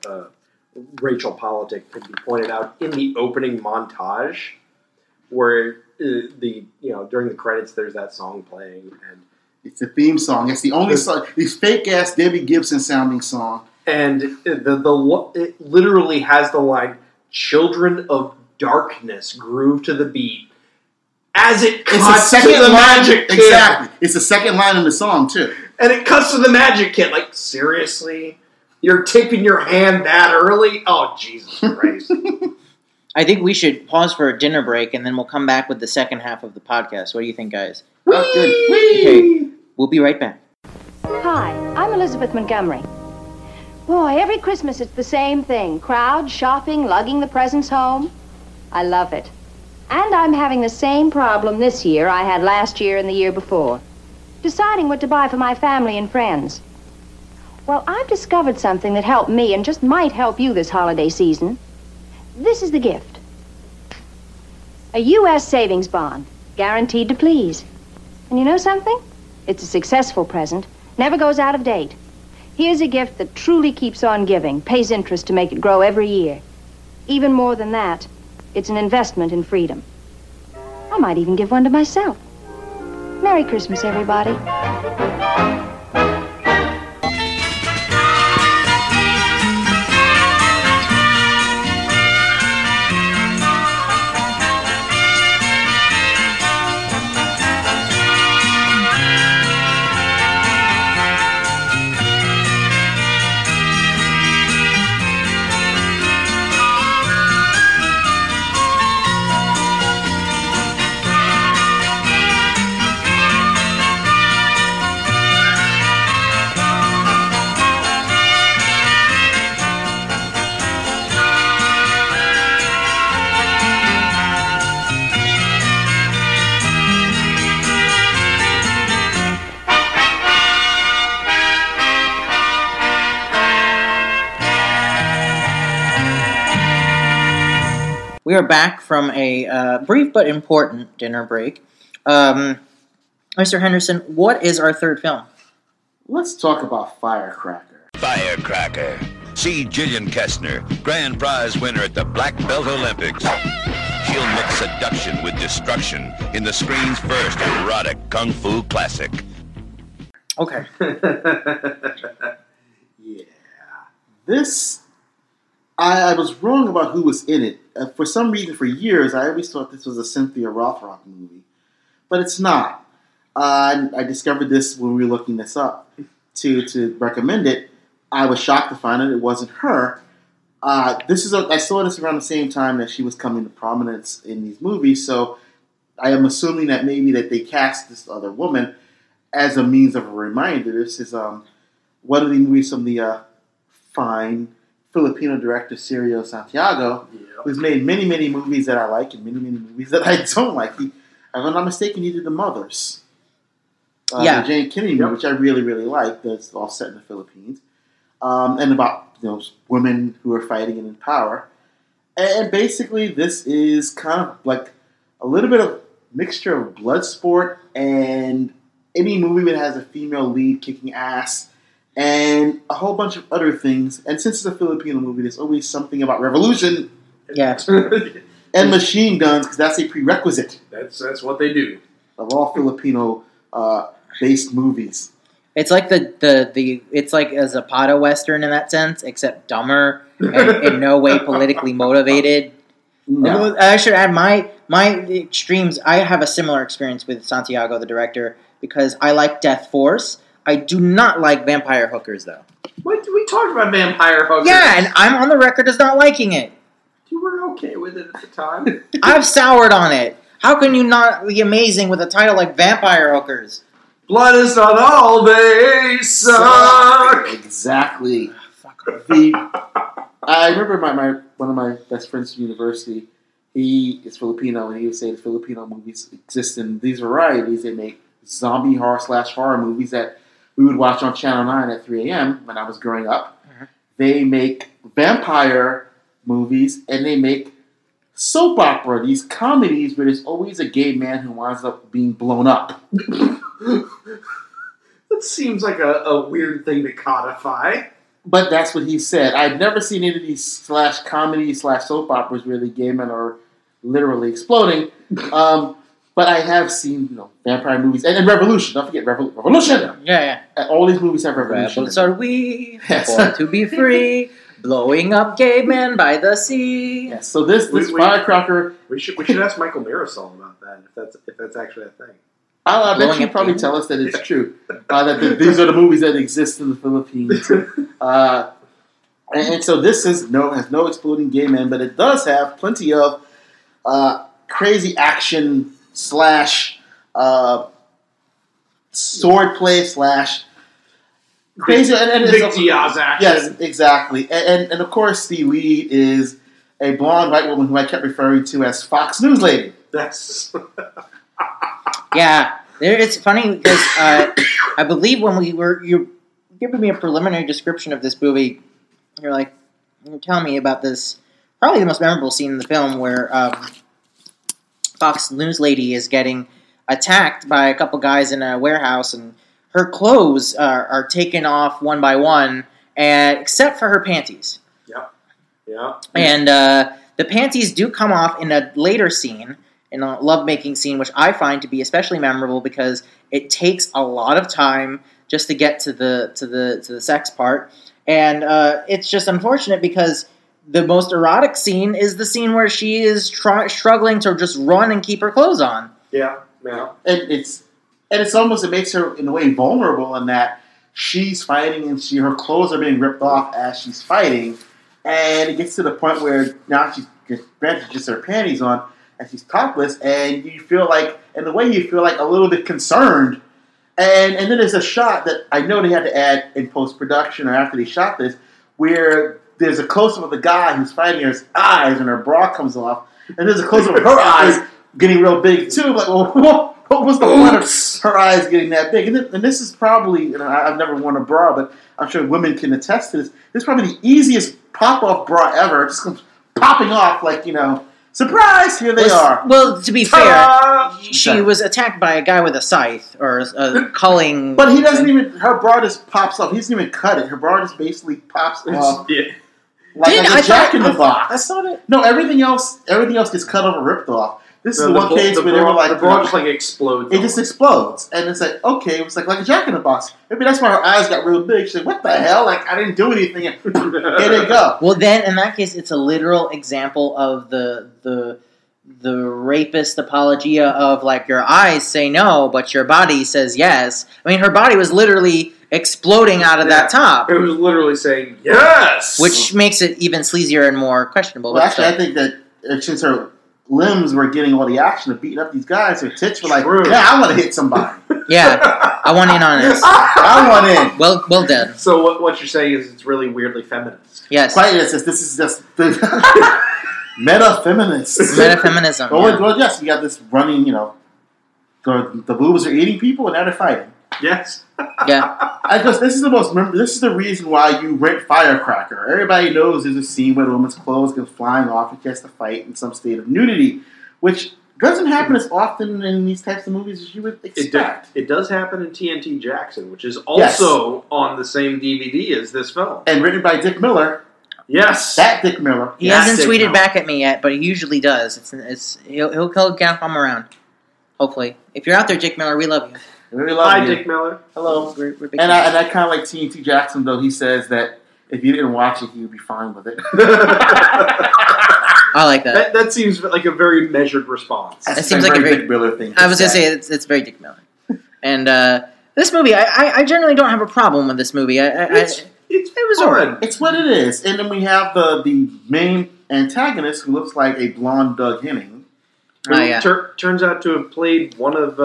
racial politic can be pointed out in the opening montage, where during the credits there's that song playing, and it's a theme song. It's the only song. This fake ass Debbie Gibson sounding song. And it literally has the line, "Children of Darkness groove to the beat," as it cuts to the Magic Kid. Exactly. It's the second line in the song, too. And it cuts to the Magic Kid. Like, seriously? You're tipping your hand that early? Oh, Jesus Christ. I think we should pause for a dinner break, and then we'll come back with the second half of the podcast. What do you think, guys? Good. Okay, we'll be right back. Hi, I'm Elizabeth Montgomery. Boy, every Christmas it's the same thing. Crowds, shopping, lugging the presents home. I love it. And I'm having the same problem this year I had last year and the year before. Deciding what to buy for my family and friends. Well, I've discovered something that helped me and just might help you this holiday season. This is the gift. A U.S. savings bond, guaranteed to please. And you know something? It's a successful present, never goes out of date. Here's a gift that truly keeps on giving, pays interest to make it grow every year. Even more than that, it's an investment in freedom. I might even give one to myself. Merry Christmas, everybody. We are back from a brief but important dinner break. Mr. Henderson, what is our third film? Let's talk about Firecracker. Firecracker. See Gillian Kestner, grand prize winner at the Black Belt Olympics. She'll mix seduction with destruction in the screen's first erotic kung fu classic. Okay. Yeah. This, I was wrong about who was in it. For some reason, for years, I always thought this was a Cynthia Rothrock movie. But it's not. I discovered this when we were looking this up to recommend it. I was shocked to find out it wasn't her. I saw this around the same time that she was coming to prominence in these movies, so I am assuming that maybe that they cast this other woman as a means of a reminder. This is one of the movies from the fine Filipino director Sergio Santiago, who's made many, many movies that I like and many, many movies that I don't like. If I'm not mistaken, he did The Mothers. The Jane Kennedy movie, which I really, really like. That's all set in the Philippines. And about women who are fighting and in power. And basically, this is kind of like a little bit of mixture of Bloodsport and any movie that has a female lead kicking ass and a whole bunch of other things. And since it's a Filipino movie, there's always something about revolution. Yeah. And machine guns, because that's a prerequisite. That's what they do. Of all Filipino based movies. It's like it's like a Zapata Western in that sense, except dumber and in no way politically motivated. No. I should add my extremes. I have a similar experience with Santiago, the director, because I like Death Force. I do not like Vampire Hookers, though. What? We talked about Vampire Hookers. Yeah, and I'm on the record as not liking it. You were okay with it at the time. I've soured on it. How can you not be amazing with a title like Vampire Hookers? Blood is not all they suck. Exactly. I remember one of my best friends from university. He is Filipino, and he would say the Filipino movies exist in these varieties. They make zombie horror/horror movies that we would watch on Channel 9 at 3 a.m. when I was growing up. Mm-hmm. They make vampire movies, and they make soap opera, these comedies where there's always a gay man who winds up being blown up. That seems like a weird thing to codify. But that's what he said. I've never seen any of these /comedy/soap operas where the gay men are literally exploding. But I have seen vampire movies. And Revolution. Don't forget Revolution! Yeah. All these movies have Revolution. Rebels are we, born to be free, blowing up gay men by the sea. Yes, so this Firecracker... We should ask Michael Mirasol about that, if that's actually a thing. I bet you probably tell us that it's true. That these are the movies that exist in the Philippines. And so this has no exploding gay men, but it does have plenty of crazy action / swordplay / crazy and Big Diaz action. Yes, exactly. And of course the lead is a blonde white woman who I kept referring to as Fox News Lady. That's yeah. It's funny because I believe when giving me a preliminary description of this movie. You're telling me about this, probably the most memorable scene in the film, where Fox News Lady is getting attacked by a couple guys in a warehouse, and her clothes are taken off one by one, except for her panties. Yeah. And the panties do come off in a later scene, in a lovemaking scene, which I find to be especially memorable because it takes a lot of time just to get to the sex part, and it's just unfortunate because the most erotic scene is the scene where she is struggling to just run and keep her clothes on. Yeah. And it makes her in a way vulnerable in that she's fighting and her clothes are being ripped off as she's fighting, and it gets to the point where now she's just her panties on and she's topless, and you feel like, in a way, a little bit concerned. And then there's a shot that I know they had to add in post-production or after they shot this, where there's a close-up of the guy who's fighting her eyes and her bra comes off, and there's a close-up of her eyes getting real big too. Like, well, what was the point of her eyes getting that big? And this is probably, I've never worn a bra, but I'm sure women can attest to this. This is probably the easiest pop-off bra ever. It just comes popping off like, surprise, here they are. Well, to be fair, she was attacked by a guy with a scythe or a culling. But he doesn't even. Her bra just pops off. He doesn't even cut it. Her bra just basically pops off. Like a Jack in the Box. I thought it. No, everything else gets cut off or ripped off. This is the one case where they were like, the bra just explodes. It just explodes, and it's like, okay, it was like a Jack in the Box. Maybe that's why her eyes got real big. She's like, what the hell? Like, I didn't do anything. Here they go. Well, then in that case, it's a literal example of the rapist apologia of like your eyes say no, but your body says yes. I mean, her body was literally exploding out of that top. It was literally saying yes, which makes it even sleazier and more questionable. Well, actually, I think that since her limbs were getting all the action of beating up these guys, her tits were like, yeah, I want to hit somebody. Yeah, I want in on this. I want in. Well done. So what you're saying is it's really weirdly feminist. Yes. Quite. This is just meta-feminists. Meta-feminism. Well, yes, we got this running, the boobs are eating people and now they're fighting. Yes. Yeah. Because this is the reason why you rent Firecracker. Everybody knows there's a scene where the woman's clothes go flying off and she has to fight in some state of nudity, which doesn't happen as often in these types of movies as you would expect. It does happen in TNT Jackson, which is also on the same DVD as this film. And written by Dick Miller. Yes. That Dick Miller. He hasn't tweeted back at me yet, but he usually does. He'll come around. Hopefully. If you're out there, Dick Miller, we love you. We love Hi, you. Dick Miller. Hello. And I kind of like TNT Jackson, though. He says that if you didn't watch it, he would be fine with it. I like that. That seems like a very measured response. That seems like a very Dick Miller thing. I was going to say, it's very Dick Miller. And this movie, I generally don't have a problem with this movie. It was alright. It's what it is. And then we have the main antagonist who looks like a blonde Doug Henning. Oh, yeah. Turns out to have played one of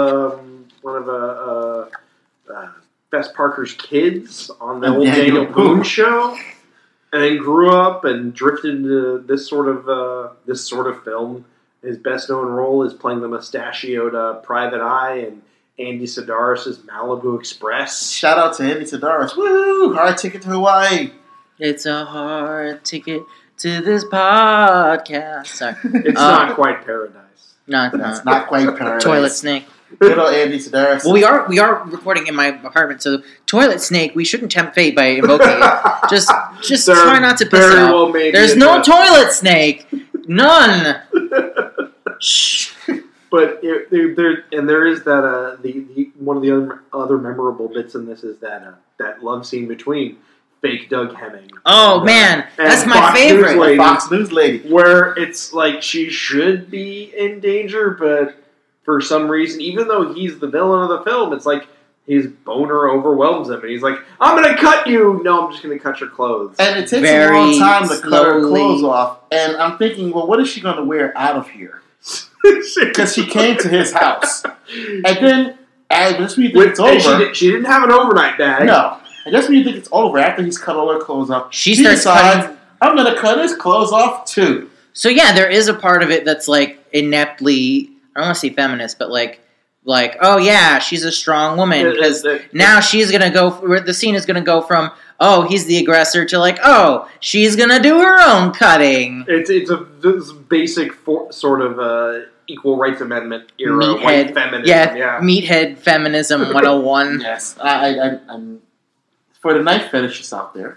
Bess Parker's kids on the old Daniel Boone show, and then grew up and drifted into this sort of film. His best known role is playing the mustachioed Private Eye and Andy Sedaris' Malibu Express. Shout out to Andy Sedaris. Woo! Hard ticket to Hawaii. It's a hard ticket to this podcast. Sorry. It's not quite paradise. No, it's It's not quite paradise. Toilet Snake. Good old Andy Sedaris. Well, we are recording in my apartment, so Toilet Snake, we shouldn't tempt fate by invoking it. Just try not to piss it off. Well, there's no Toilet Snake. None. Shh. But there is that the one of the other memorable bits in this is that love scene between fake Doug Hemming. Oh man, that's my favorite. Fox News lady, where it's like she should be in danger, but for some reason, even though he's the villain of the film, it's like his boner overwhelms him, and he's like, "I'm going to cut you." No, I'm just going to cut your clothes. And it takes a long time to cut her clothes off. And I'm thinking, well, what is she going to wear out of here? Because she came to his house, and then just when you think it's over, she didn't have an overnight bag. No, and just when you think it's over, after he's cut all her clothes off, she starts cutting. I'm going to cut his clothes off too. So yeah, there is a part of it that's like ineptly, I don't want to say feminist, but like like, oh yeah, she's a strong woman, because now she's gonna go. The scene is gonna go from, oh, he's the aggressor, to like, oh, she's gonna do her own cutting. It's a basic sort of equal rights amendment era Meathead, white feminism. yeah, meathead feminism 101. Yes, I'm for the knife fetishists out there.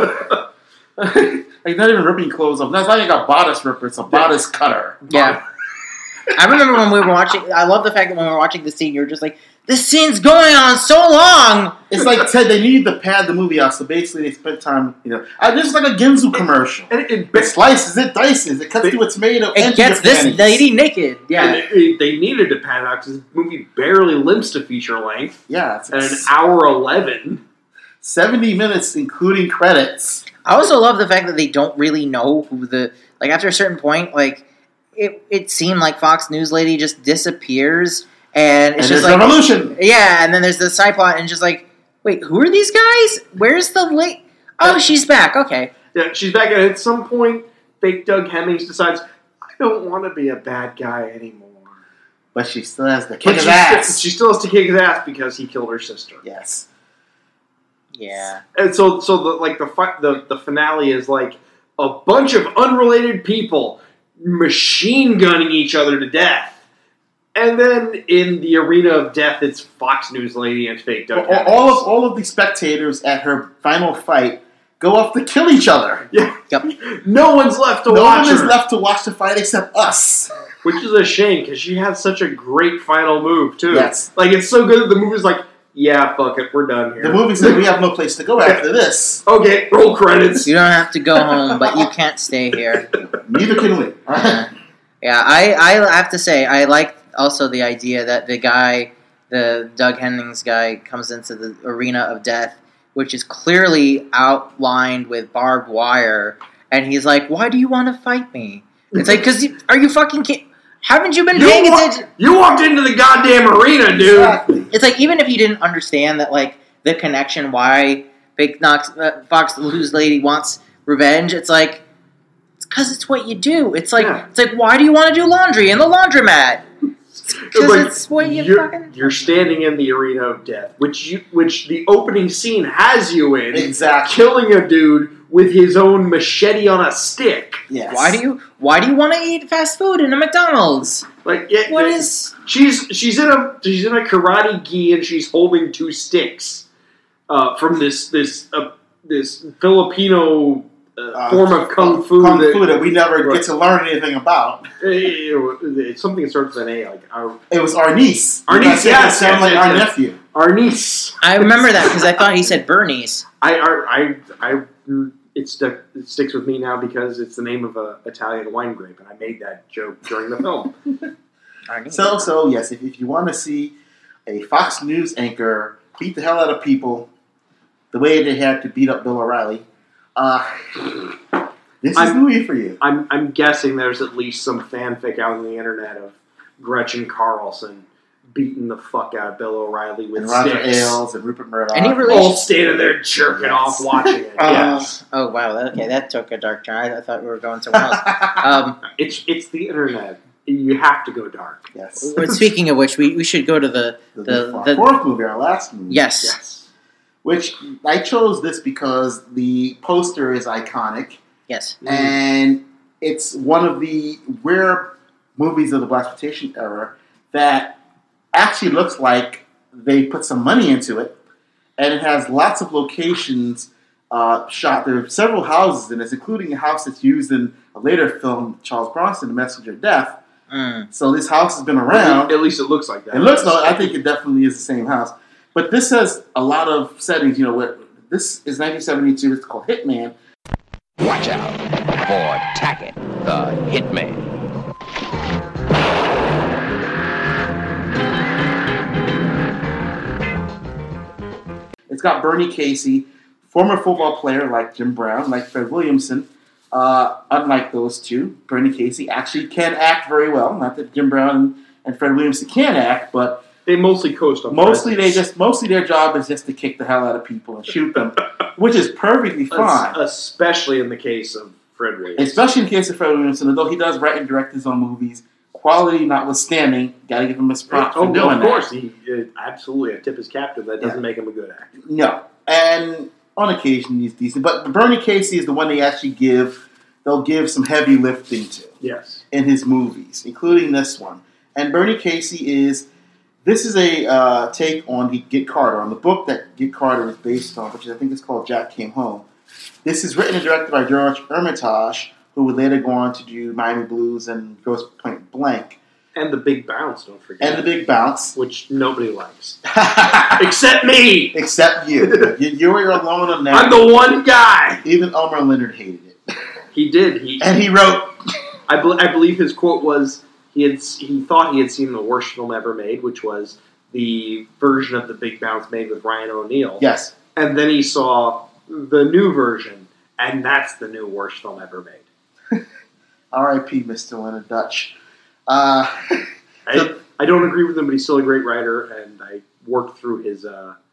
Like, not even ripping clothes off. That's not even a bodice ripper. It's a bodice cutter. Yeah. I remember when we were watching. I love the fact that when we were watching the scene, you were just like, "This scene's going on so long." It's like Ted. They needed to pad the movie out, so basically they spent time. This is like a Ginzu commercial. It slices, it dices, it cuts through a tomato. It gets this lady naked. Yeah, and they needed to pad it out because the movie barely limps to feature length. Yeah, it's and an hour 11, 70 minutes, including credits. I also love the fact that they don't really know who after a certain point, it seemed like Fox News lady just disappears, and it's just like revolution. Yeah, and then there's the side plot, and just like, wait, who are these guys? Where's the lady? Oh, she's back. Okay. Yeah, she's back, and at some point, fake Doug Hemmings decides, I don't want to be a bad guy anymore. But she still has to kick his ass. She still has to kick his ass because he killed her sister. Yes. Yeah. And so the finale is like a bunch of unrelated people machine gunning each other to death. And then in the arena of death, it's Fox News lady and fake Doug Hemmings. All of the spectators at her final fight go off to kill each other. Yeah. Yep. No one's left to watch. No one is left to watch the fight except us. Which is a shame, because she had such a great final move, too. Yes. Like, it's so good that the movie's like, yeah, fuck it, we're done here. The movie said we have no place to go after this. Okay, roll credits. You don't have to go home, but you can't stay here. Neither can we. Yeah, I have to say, I like also the idea that the Doug Hemmings guy comes into the arena of death, which is clearly outlined with barbed wire, and he's like, why do you want to fight me? It's like, are you fucking kidding? Haven't you been paying attention? You walked into the goddamn arena, dude. Exactly. It's like, even if you didn't understand that, like, the connection why Fox News lady wants revenge, it's like, it's because it's what you do. It's like, why do you want to do laundry in the laundromat? Because it's what you're standing in the arena of death, which the opening scene has you in. Exactly. Killing a dude with his own machete on a stick. Yes. Why do you want to eat fast food in a McDonald's? She's in a karate gi and she's holding two sticks from this Filipino form of kung fu that we never get to learn anything about. It's something that starts with an A. It was Arnice. Arnice, yeah, sound like our nephew. Arnice. I remember that because I thought he said Bernice. It sticks with me now because it's the name of an Italian wine grape, and I made that joke during the film. So yes, if you want to see a Fox News anchor beat the hell out of people the way they had to beat up Bill O'Reilly, this is the movie for you. I'm guessing there's at least some fanfic out on the internet of Gretchen Carlson beating the fuck out of Bill O'Reilly with and Roger sticks. Ailes and Rupert Murdoch. All standing there jerking off watching it. Yes. Oh wow, okay, that took a dark turn. I thought we were going somewhere else. It's the internet. You have to go dark. Yes. Speaking of which, we should go to the fourth movie, our last movie. Yes. Which I chose this because the poster is iconic. Yes. And it's one of the rare movies of the blaxploitation era that actually looks like they put some money into it, and it has lots of locations shot. There are several houses in it, including a house that's used in a later film, Charles Bronson, The Messenger of Death. So this house has been around. At least it looks like that. It looks like, I think it definitely is the same house. But this has a lot of settings. This is 1972. It's called Hitman. Watch out for Tackett, the Hitman. It's got Bernie Casey, former football player like Jim Brown, like Fred Williamson. Unlike those two, Bernie Casey actually can act very well. Not that Jim Brown and Fred Williamson can act, but they mostly coast on. Mostly their job is just to kick the hell out of people and shoot them, which is perfectly fine. Especially in the case of Fred Williamson. Especially in the case of Fred Williamson, although he does write and direct his own movies. quality notwithstanding, gotta give him his props for doing of that. course, he absolutely a tip his cap to. That doesn't make him a good actor. No, and on occasion he's decent, but Bernie Casey is the one they actually they'll give some heavy lifting to. Yes. In his movies, including this one. And Bernie Casey this is a take on Get Carter, on the book that Get Carter is based on, which I think is called Jack Came Home. This is written and directed by George Armitage, who would later go on to do Miami Blues and Grosse Pointe Blank. And The Big Bounce, don't forget. And The Big Bounce. Which nobody likes. Except me! Except you. You're alone on that. I'm the one guy! Even Elmer Leonard hated it. He did. And he wrote... I believe his quote was, he thought he had seen the worst film ever made, which was the version of The Big Bounce made with Ryan O'Neal. Yes. And then he saw the new version, and that's the new worst film ever made. R.I.P. Mr. Leonard Dutch. I don't agree with him, but he's still a great writer, and I worked through his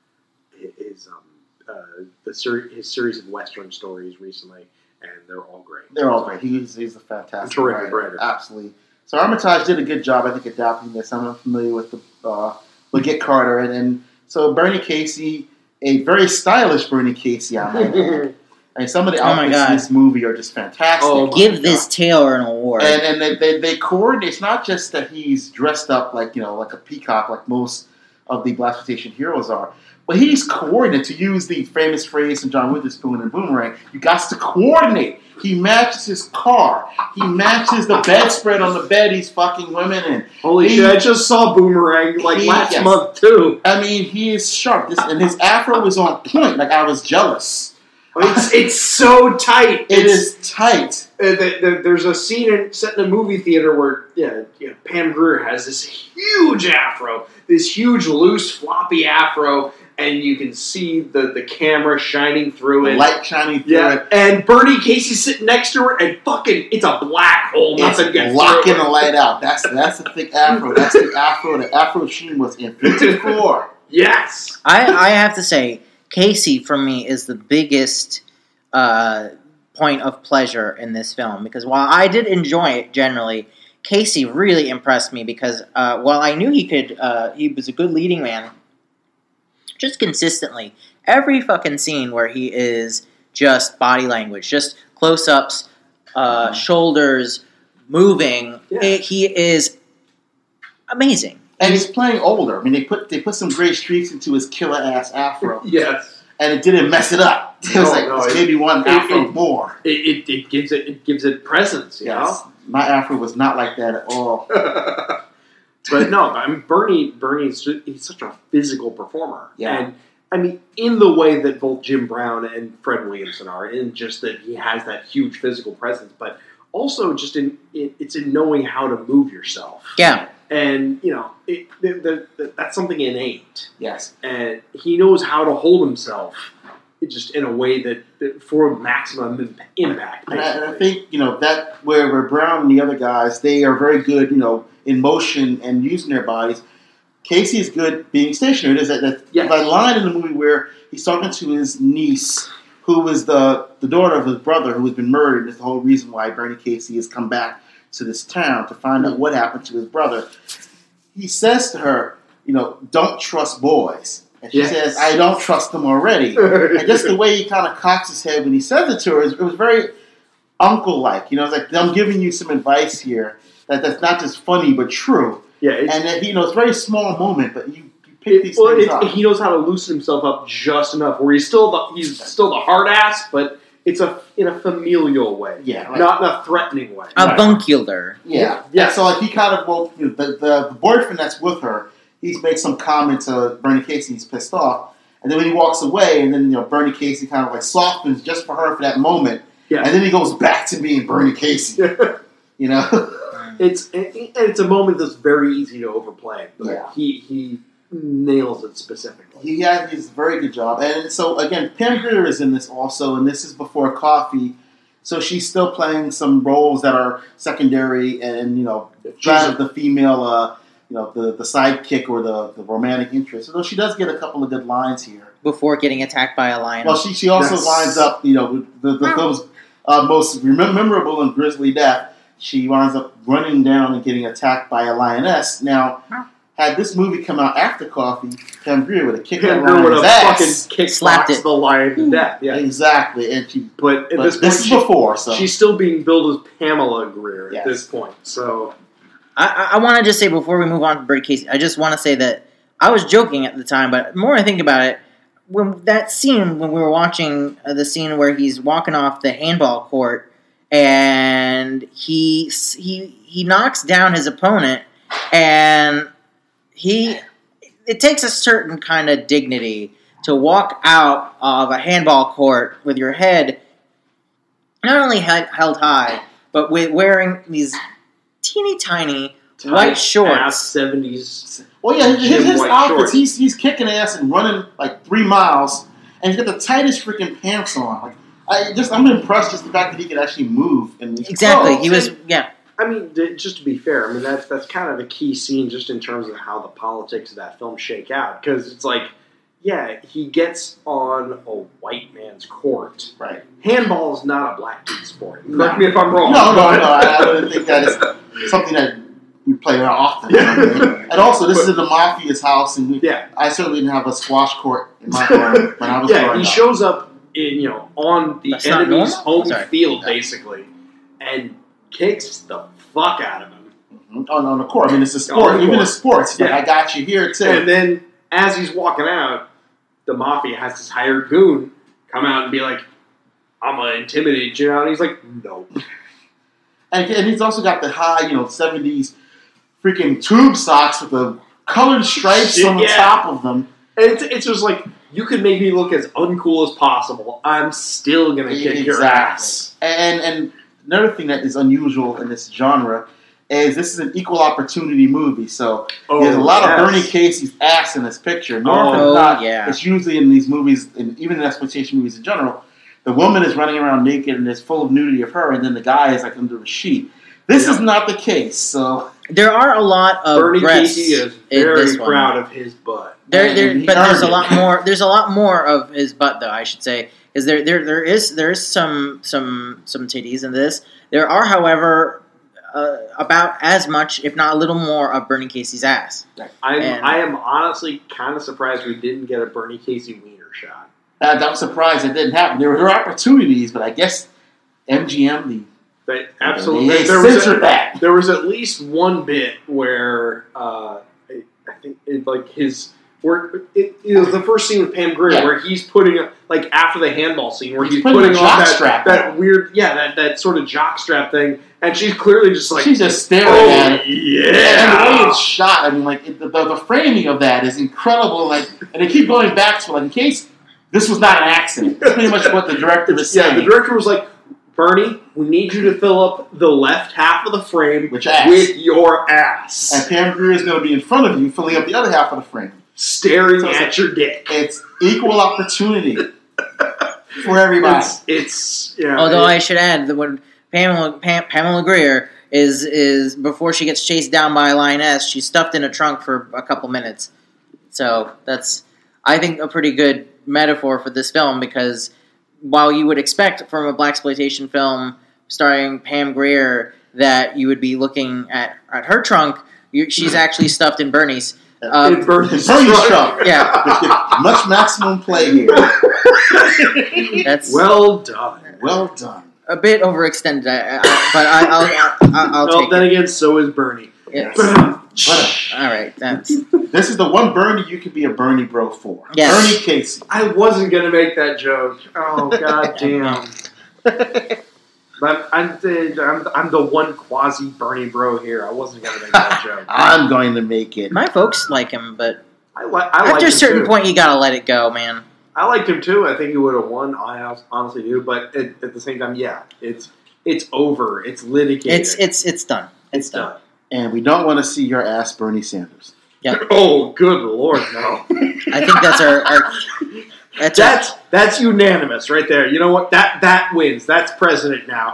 series of Western stories recently, and they're all great. They're all great. He's a fantastic terrific writer. Absolutely. So Armitage did a good job, I think, adapting this. I'm not familiar with the Get Carter, and so Bernie Casey, a very stylish Bernie Casey, I might add. And some of the outfits in this movie are just fantastic. Give this Taylor an award. And they coordinate. It's not just that he's dressed up like a peacock, like most of the blaxploitation heroes are, but he's coordinated, to use the famous phrase from John Witherspoon in Boomerang. You got to coordinate. He matches his car. He matches the bedspread on the bed he's fucking women in. Holy shit! I just saw Boomerang last month too. I mean, he is sharp. And his afro was on point. Like, I was jealous. It's so tight. It is tight. There's a scene set in a movie theater where Pam Grier has this huge afro, this huge loose floppy afro, and you can see the camera shining through it. The light shining through it. And Bernie Casey's sitting next to her, and fucking, it's a black hole. Nothing gets blocking the light out. That's the thick afro. That's the afro. The afro sheen was in 54. Yes. I have to say, Casey, for me, is the biggest point of pleasure in this film. Because while I did enjoy it generally, Casey really impressed me because while I knew he was a good leading man, just consistently, every fucking scene where he is just body language, just close-ups, shoulders, moving, he is amazing. And he's playing older. I mean, they put some gray streaks into his killer-ass afro. Yes. And it didn't mess it up. It was it's maybe one afro more. It gives it presence, you know? My afro was not like that at all. But no, I mean, he's such a physical performer. Yeah. And, I mean, in the way that both Jim Brown and Fred Williamson are, in just that he has that huge physical presence, but also just it's in knowing how to move yourself. Yeah. And, that's something innate. Yes. And he knows how to hold himself just in a way that for maximum impact. And I think, that where Brown and the other guys, they are very good, in motion and using their bodies. Casey is good being stationary. There's that line in the movie where he's talking to his niece, who was the daughter of his brother who has been murdered. And it's the whole reason why Bernie Casey has come back to this town to find out what happened to his brother. He says to her, don't trust boys. And she says, I don't trust them already. And just the way he kind of cocks his head when he says it to her, it was very uncle-like. It's like, I'm giving you some advice here that's not just funny but true. Yeah. And that, it's a very small moment, but you pick these things up. He knows how to loosen himself up just enough where he's still the hard ass, but it's in a familial way. Yeah. Like, not in a threatening way. Avuncular. Yeah. Yeah. So like he kind of the boyfriend that's with her, he's made some comment to Bernie Casey, he's pissed off. And then when he walks away, and then Bernie Casey kind of like softens just for her for that moment. Yeah. And then he goes back to being Bernie Casey. It's a moment that's very easy to overplay. But he nails it specifically. He has a very good job. And so again, Pam Grier is in this also, and this is before Coffee. So she's still playing some roles that are secondary and trying the female the sidekick or the romantic interest. Although she does get a couple of good lines here. Before getting attacked by a lion. Well, she also lines up, the film's most memorable and grisly death. she winds up running down and getting attacked by a lioness. Now, had this movie come out after Coffee, Pam Grier would have kicked that lion's ass. Fucking slapped it. the lion to death. Yeah, exactly. And she, but at this point, is before, so she's still being billed as Pamela Grier Yes. at this point. So I want to just say before we move on to Birdie Casey, I just want to say that I was joking at the time, but the more I think about it, when that scene when we were watching the scene where he's walking off the handball court and he knocks down his opponent, and it takes a certain kind of dignity to walk out of a handball court with your head not only held high, but with wearing these teeny tiny white shorts. 70s. Well, yeah, his white outfits, shorts. he's kicking ass and running like 3 miles, and he's got the tightest freaking pants on. Like, I'm impressed just the fact that he could actually move. Exactly, he was, yeah. I mean, just to be fair, I mean that's kind of the key scene, just in terms of how the politics of that film shake out. Because it's like, yeah, he gets on a white man's court. Right. Handball is not a black dude sport. Correct me if I'm wrong. No, I wouldn't think that is something that we play around often. And also, this is the mafia's house, and I certainly didn't have a squash court in my home when I was growing up. He shows up on the enemy's home field, Yeah. basically, and kicks the fuck out of him. Mm-hmm. On the court. I mean, it's a sport. Even in sports, like, I got you here, too. And then, as he's walking out, the mafia has this hired goon come out and be like, I'm going to intimidate you. And he's like, no. And he's also got the high, 70s freaking tube socks with the colored stripes on the top of them. And it's just like, you can make me look as uncool as possible. I'm still going to kick your ass. And another thing that is unusual in this genre is this is an equal opportunity movie. So there's a lot of Bernie Casey's ass in this picture. It's usually in these movies, and even in exploitation movies in general, the woman is running around naked and it's full of nudity of her, and then the guy is like under a sheet. This is not the case. So there are a lot of Bernie breasts Casey is in very this one. proud of his butt. But there's a lot more. There's a lot more of his butt, though. I should say, is there is some titties in this. There are, however, about as much, if not a little more, of Bernie Casey's ass. I am honestly kind of surprised we didn't get a Bernie Casey wiener shot. I'm surprised it didn't happen. There were opportunities, but I guess MGM, absolutely. There was at least one bit where I think it was the first scene with Pam Grier where he's putting after the handball scene where he's putting on that weird that sort of jock strap thing, and she's clearly just like she's just staring at it. Yeah, and the way it's shot, I mean, the framing of that is incredible. And they keep going back to in case this was not an accident. That's pretty much what the director was saying. Yeah, the director was like, Bernie, we need you to fill up the left half of the frame with your ass. And Pam Grier is going to be in front of you, filling up the other half of the frame. Staring at your dick. It's equal opportunity for everybody. Although I should add that when Pamela Grier is before she gets chased down by a lioness, she's stuffed in a trunk for a couple minutes. So that's, I think, a pretty good metaphor for this film, because while you would expect from a blaxploitation film starring Pam Grier that you would be looking at her trunk, she's actually stuffed in Bernie's. In Bernie's trunk. Yeah. Much maximum play here. That's well done. Well done. A bit overextended, but I'll take then it. again, so is Bernie. Yes. All right. This is the one Bernie you could be a Bernie bro for. Yes. Bernie Casey. I wasn't going to make that joke. Oh, god damn. But I'm the one quasi Bernie bro here. I wasn't going to make that joke. I'm going to make it. My folks like him, but I like after a certain too. point, you gotta let it go, man. I liked him too. I think he would have won. I honestly do. But at the same time, yeah, it's over. It's litigated. It's done. It's done. And we don't want to see your ass, Bernie Sanders. Yeah. Oh, good lord, no. I think that's our that's unanimous right there. You know what? That wins. That's president now.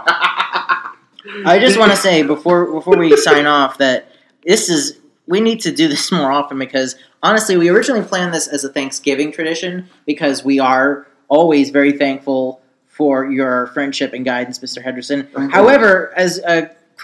I just want to say before we sign off that we need to do this more often, because honestly, we originally planned this as a Thanksgiving tradition because we are always very thankful for your friendship and guidance, Mr. Henderson. However, as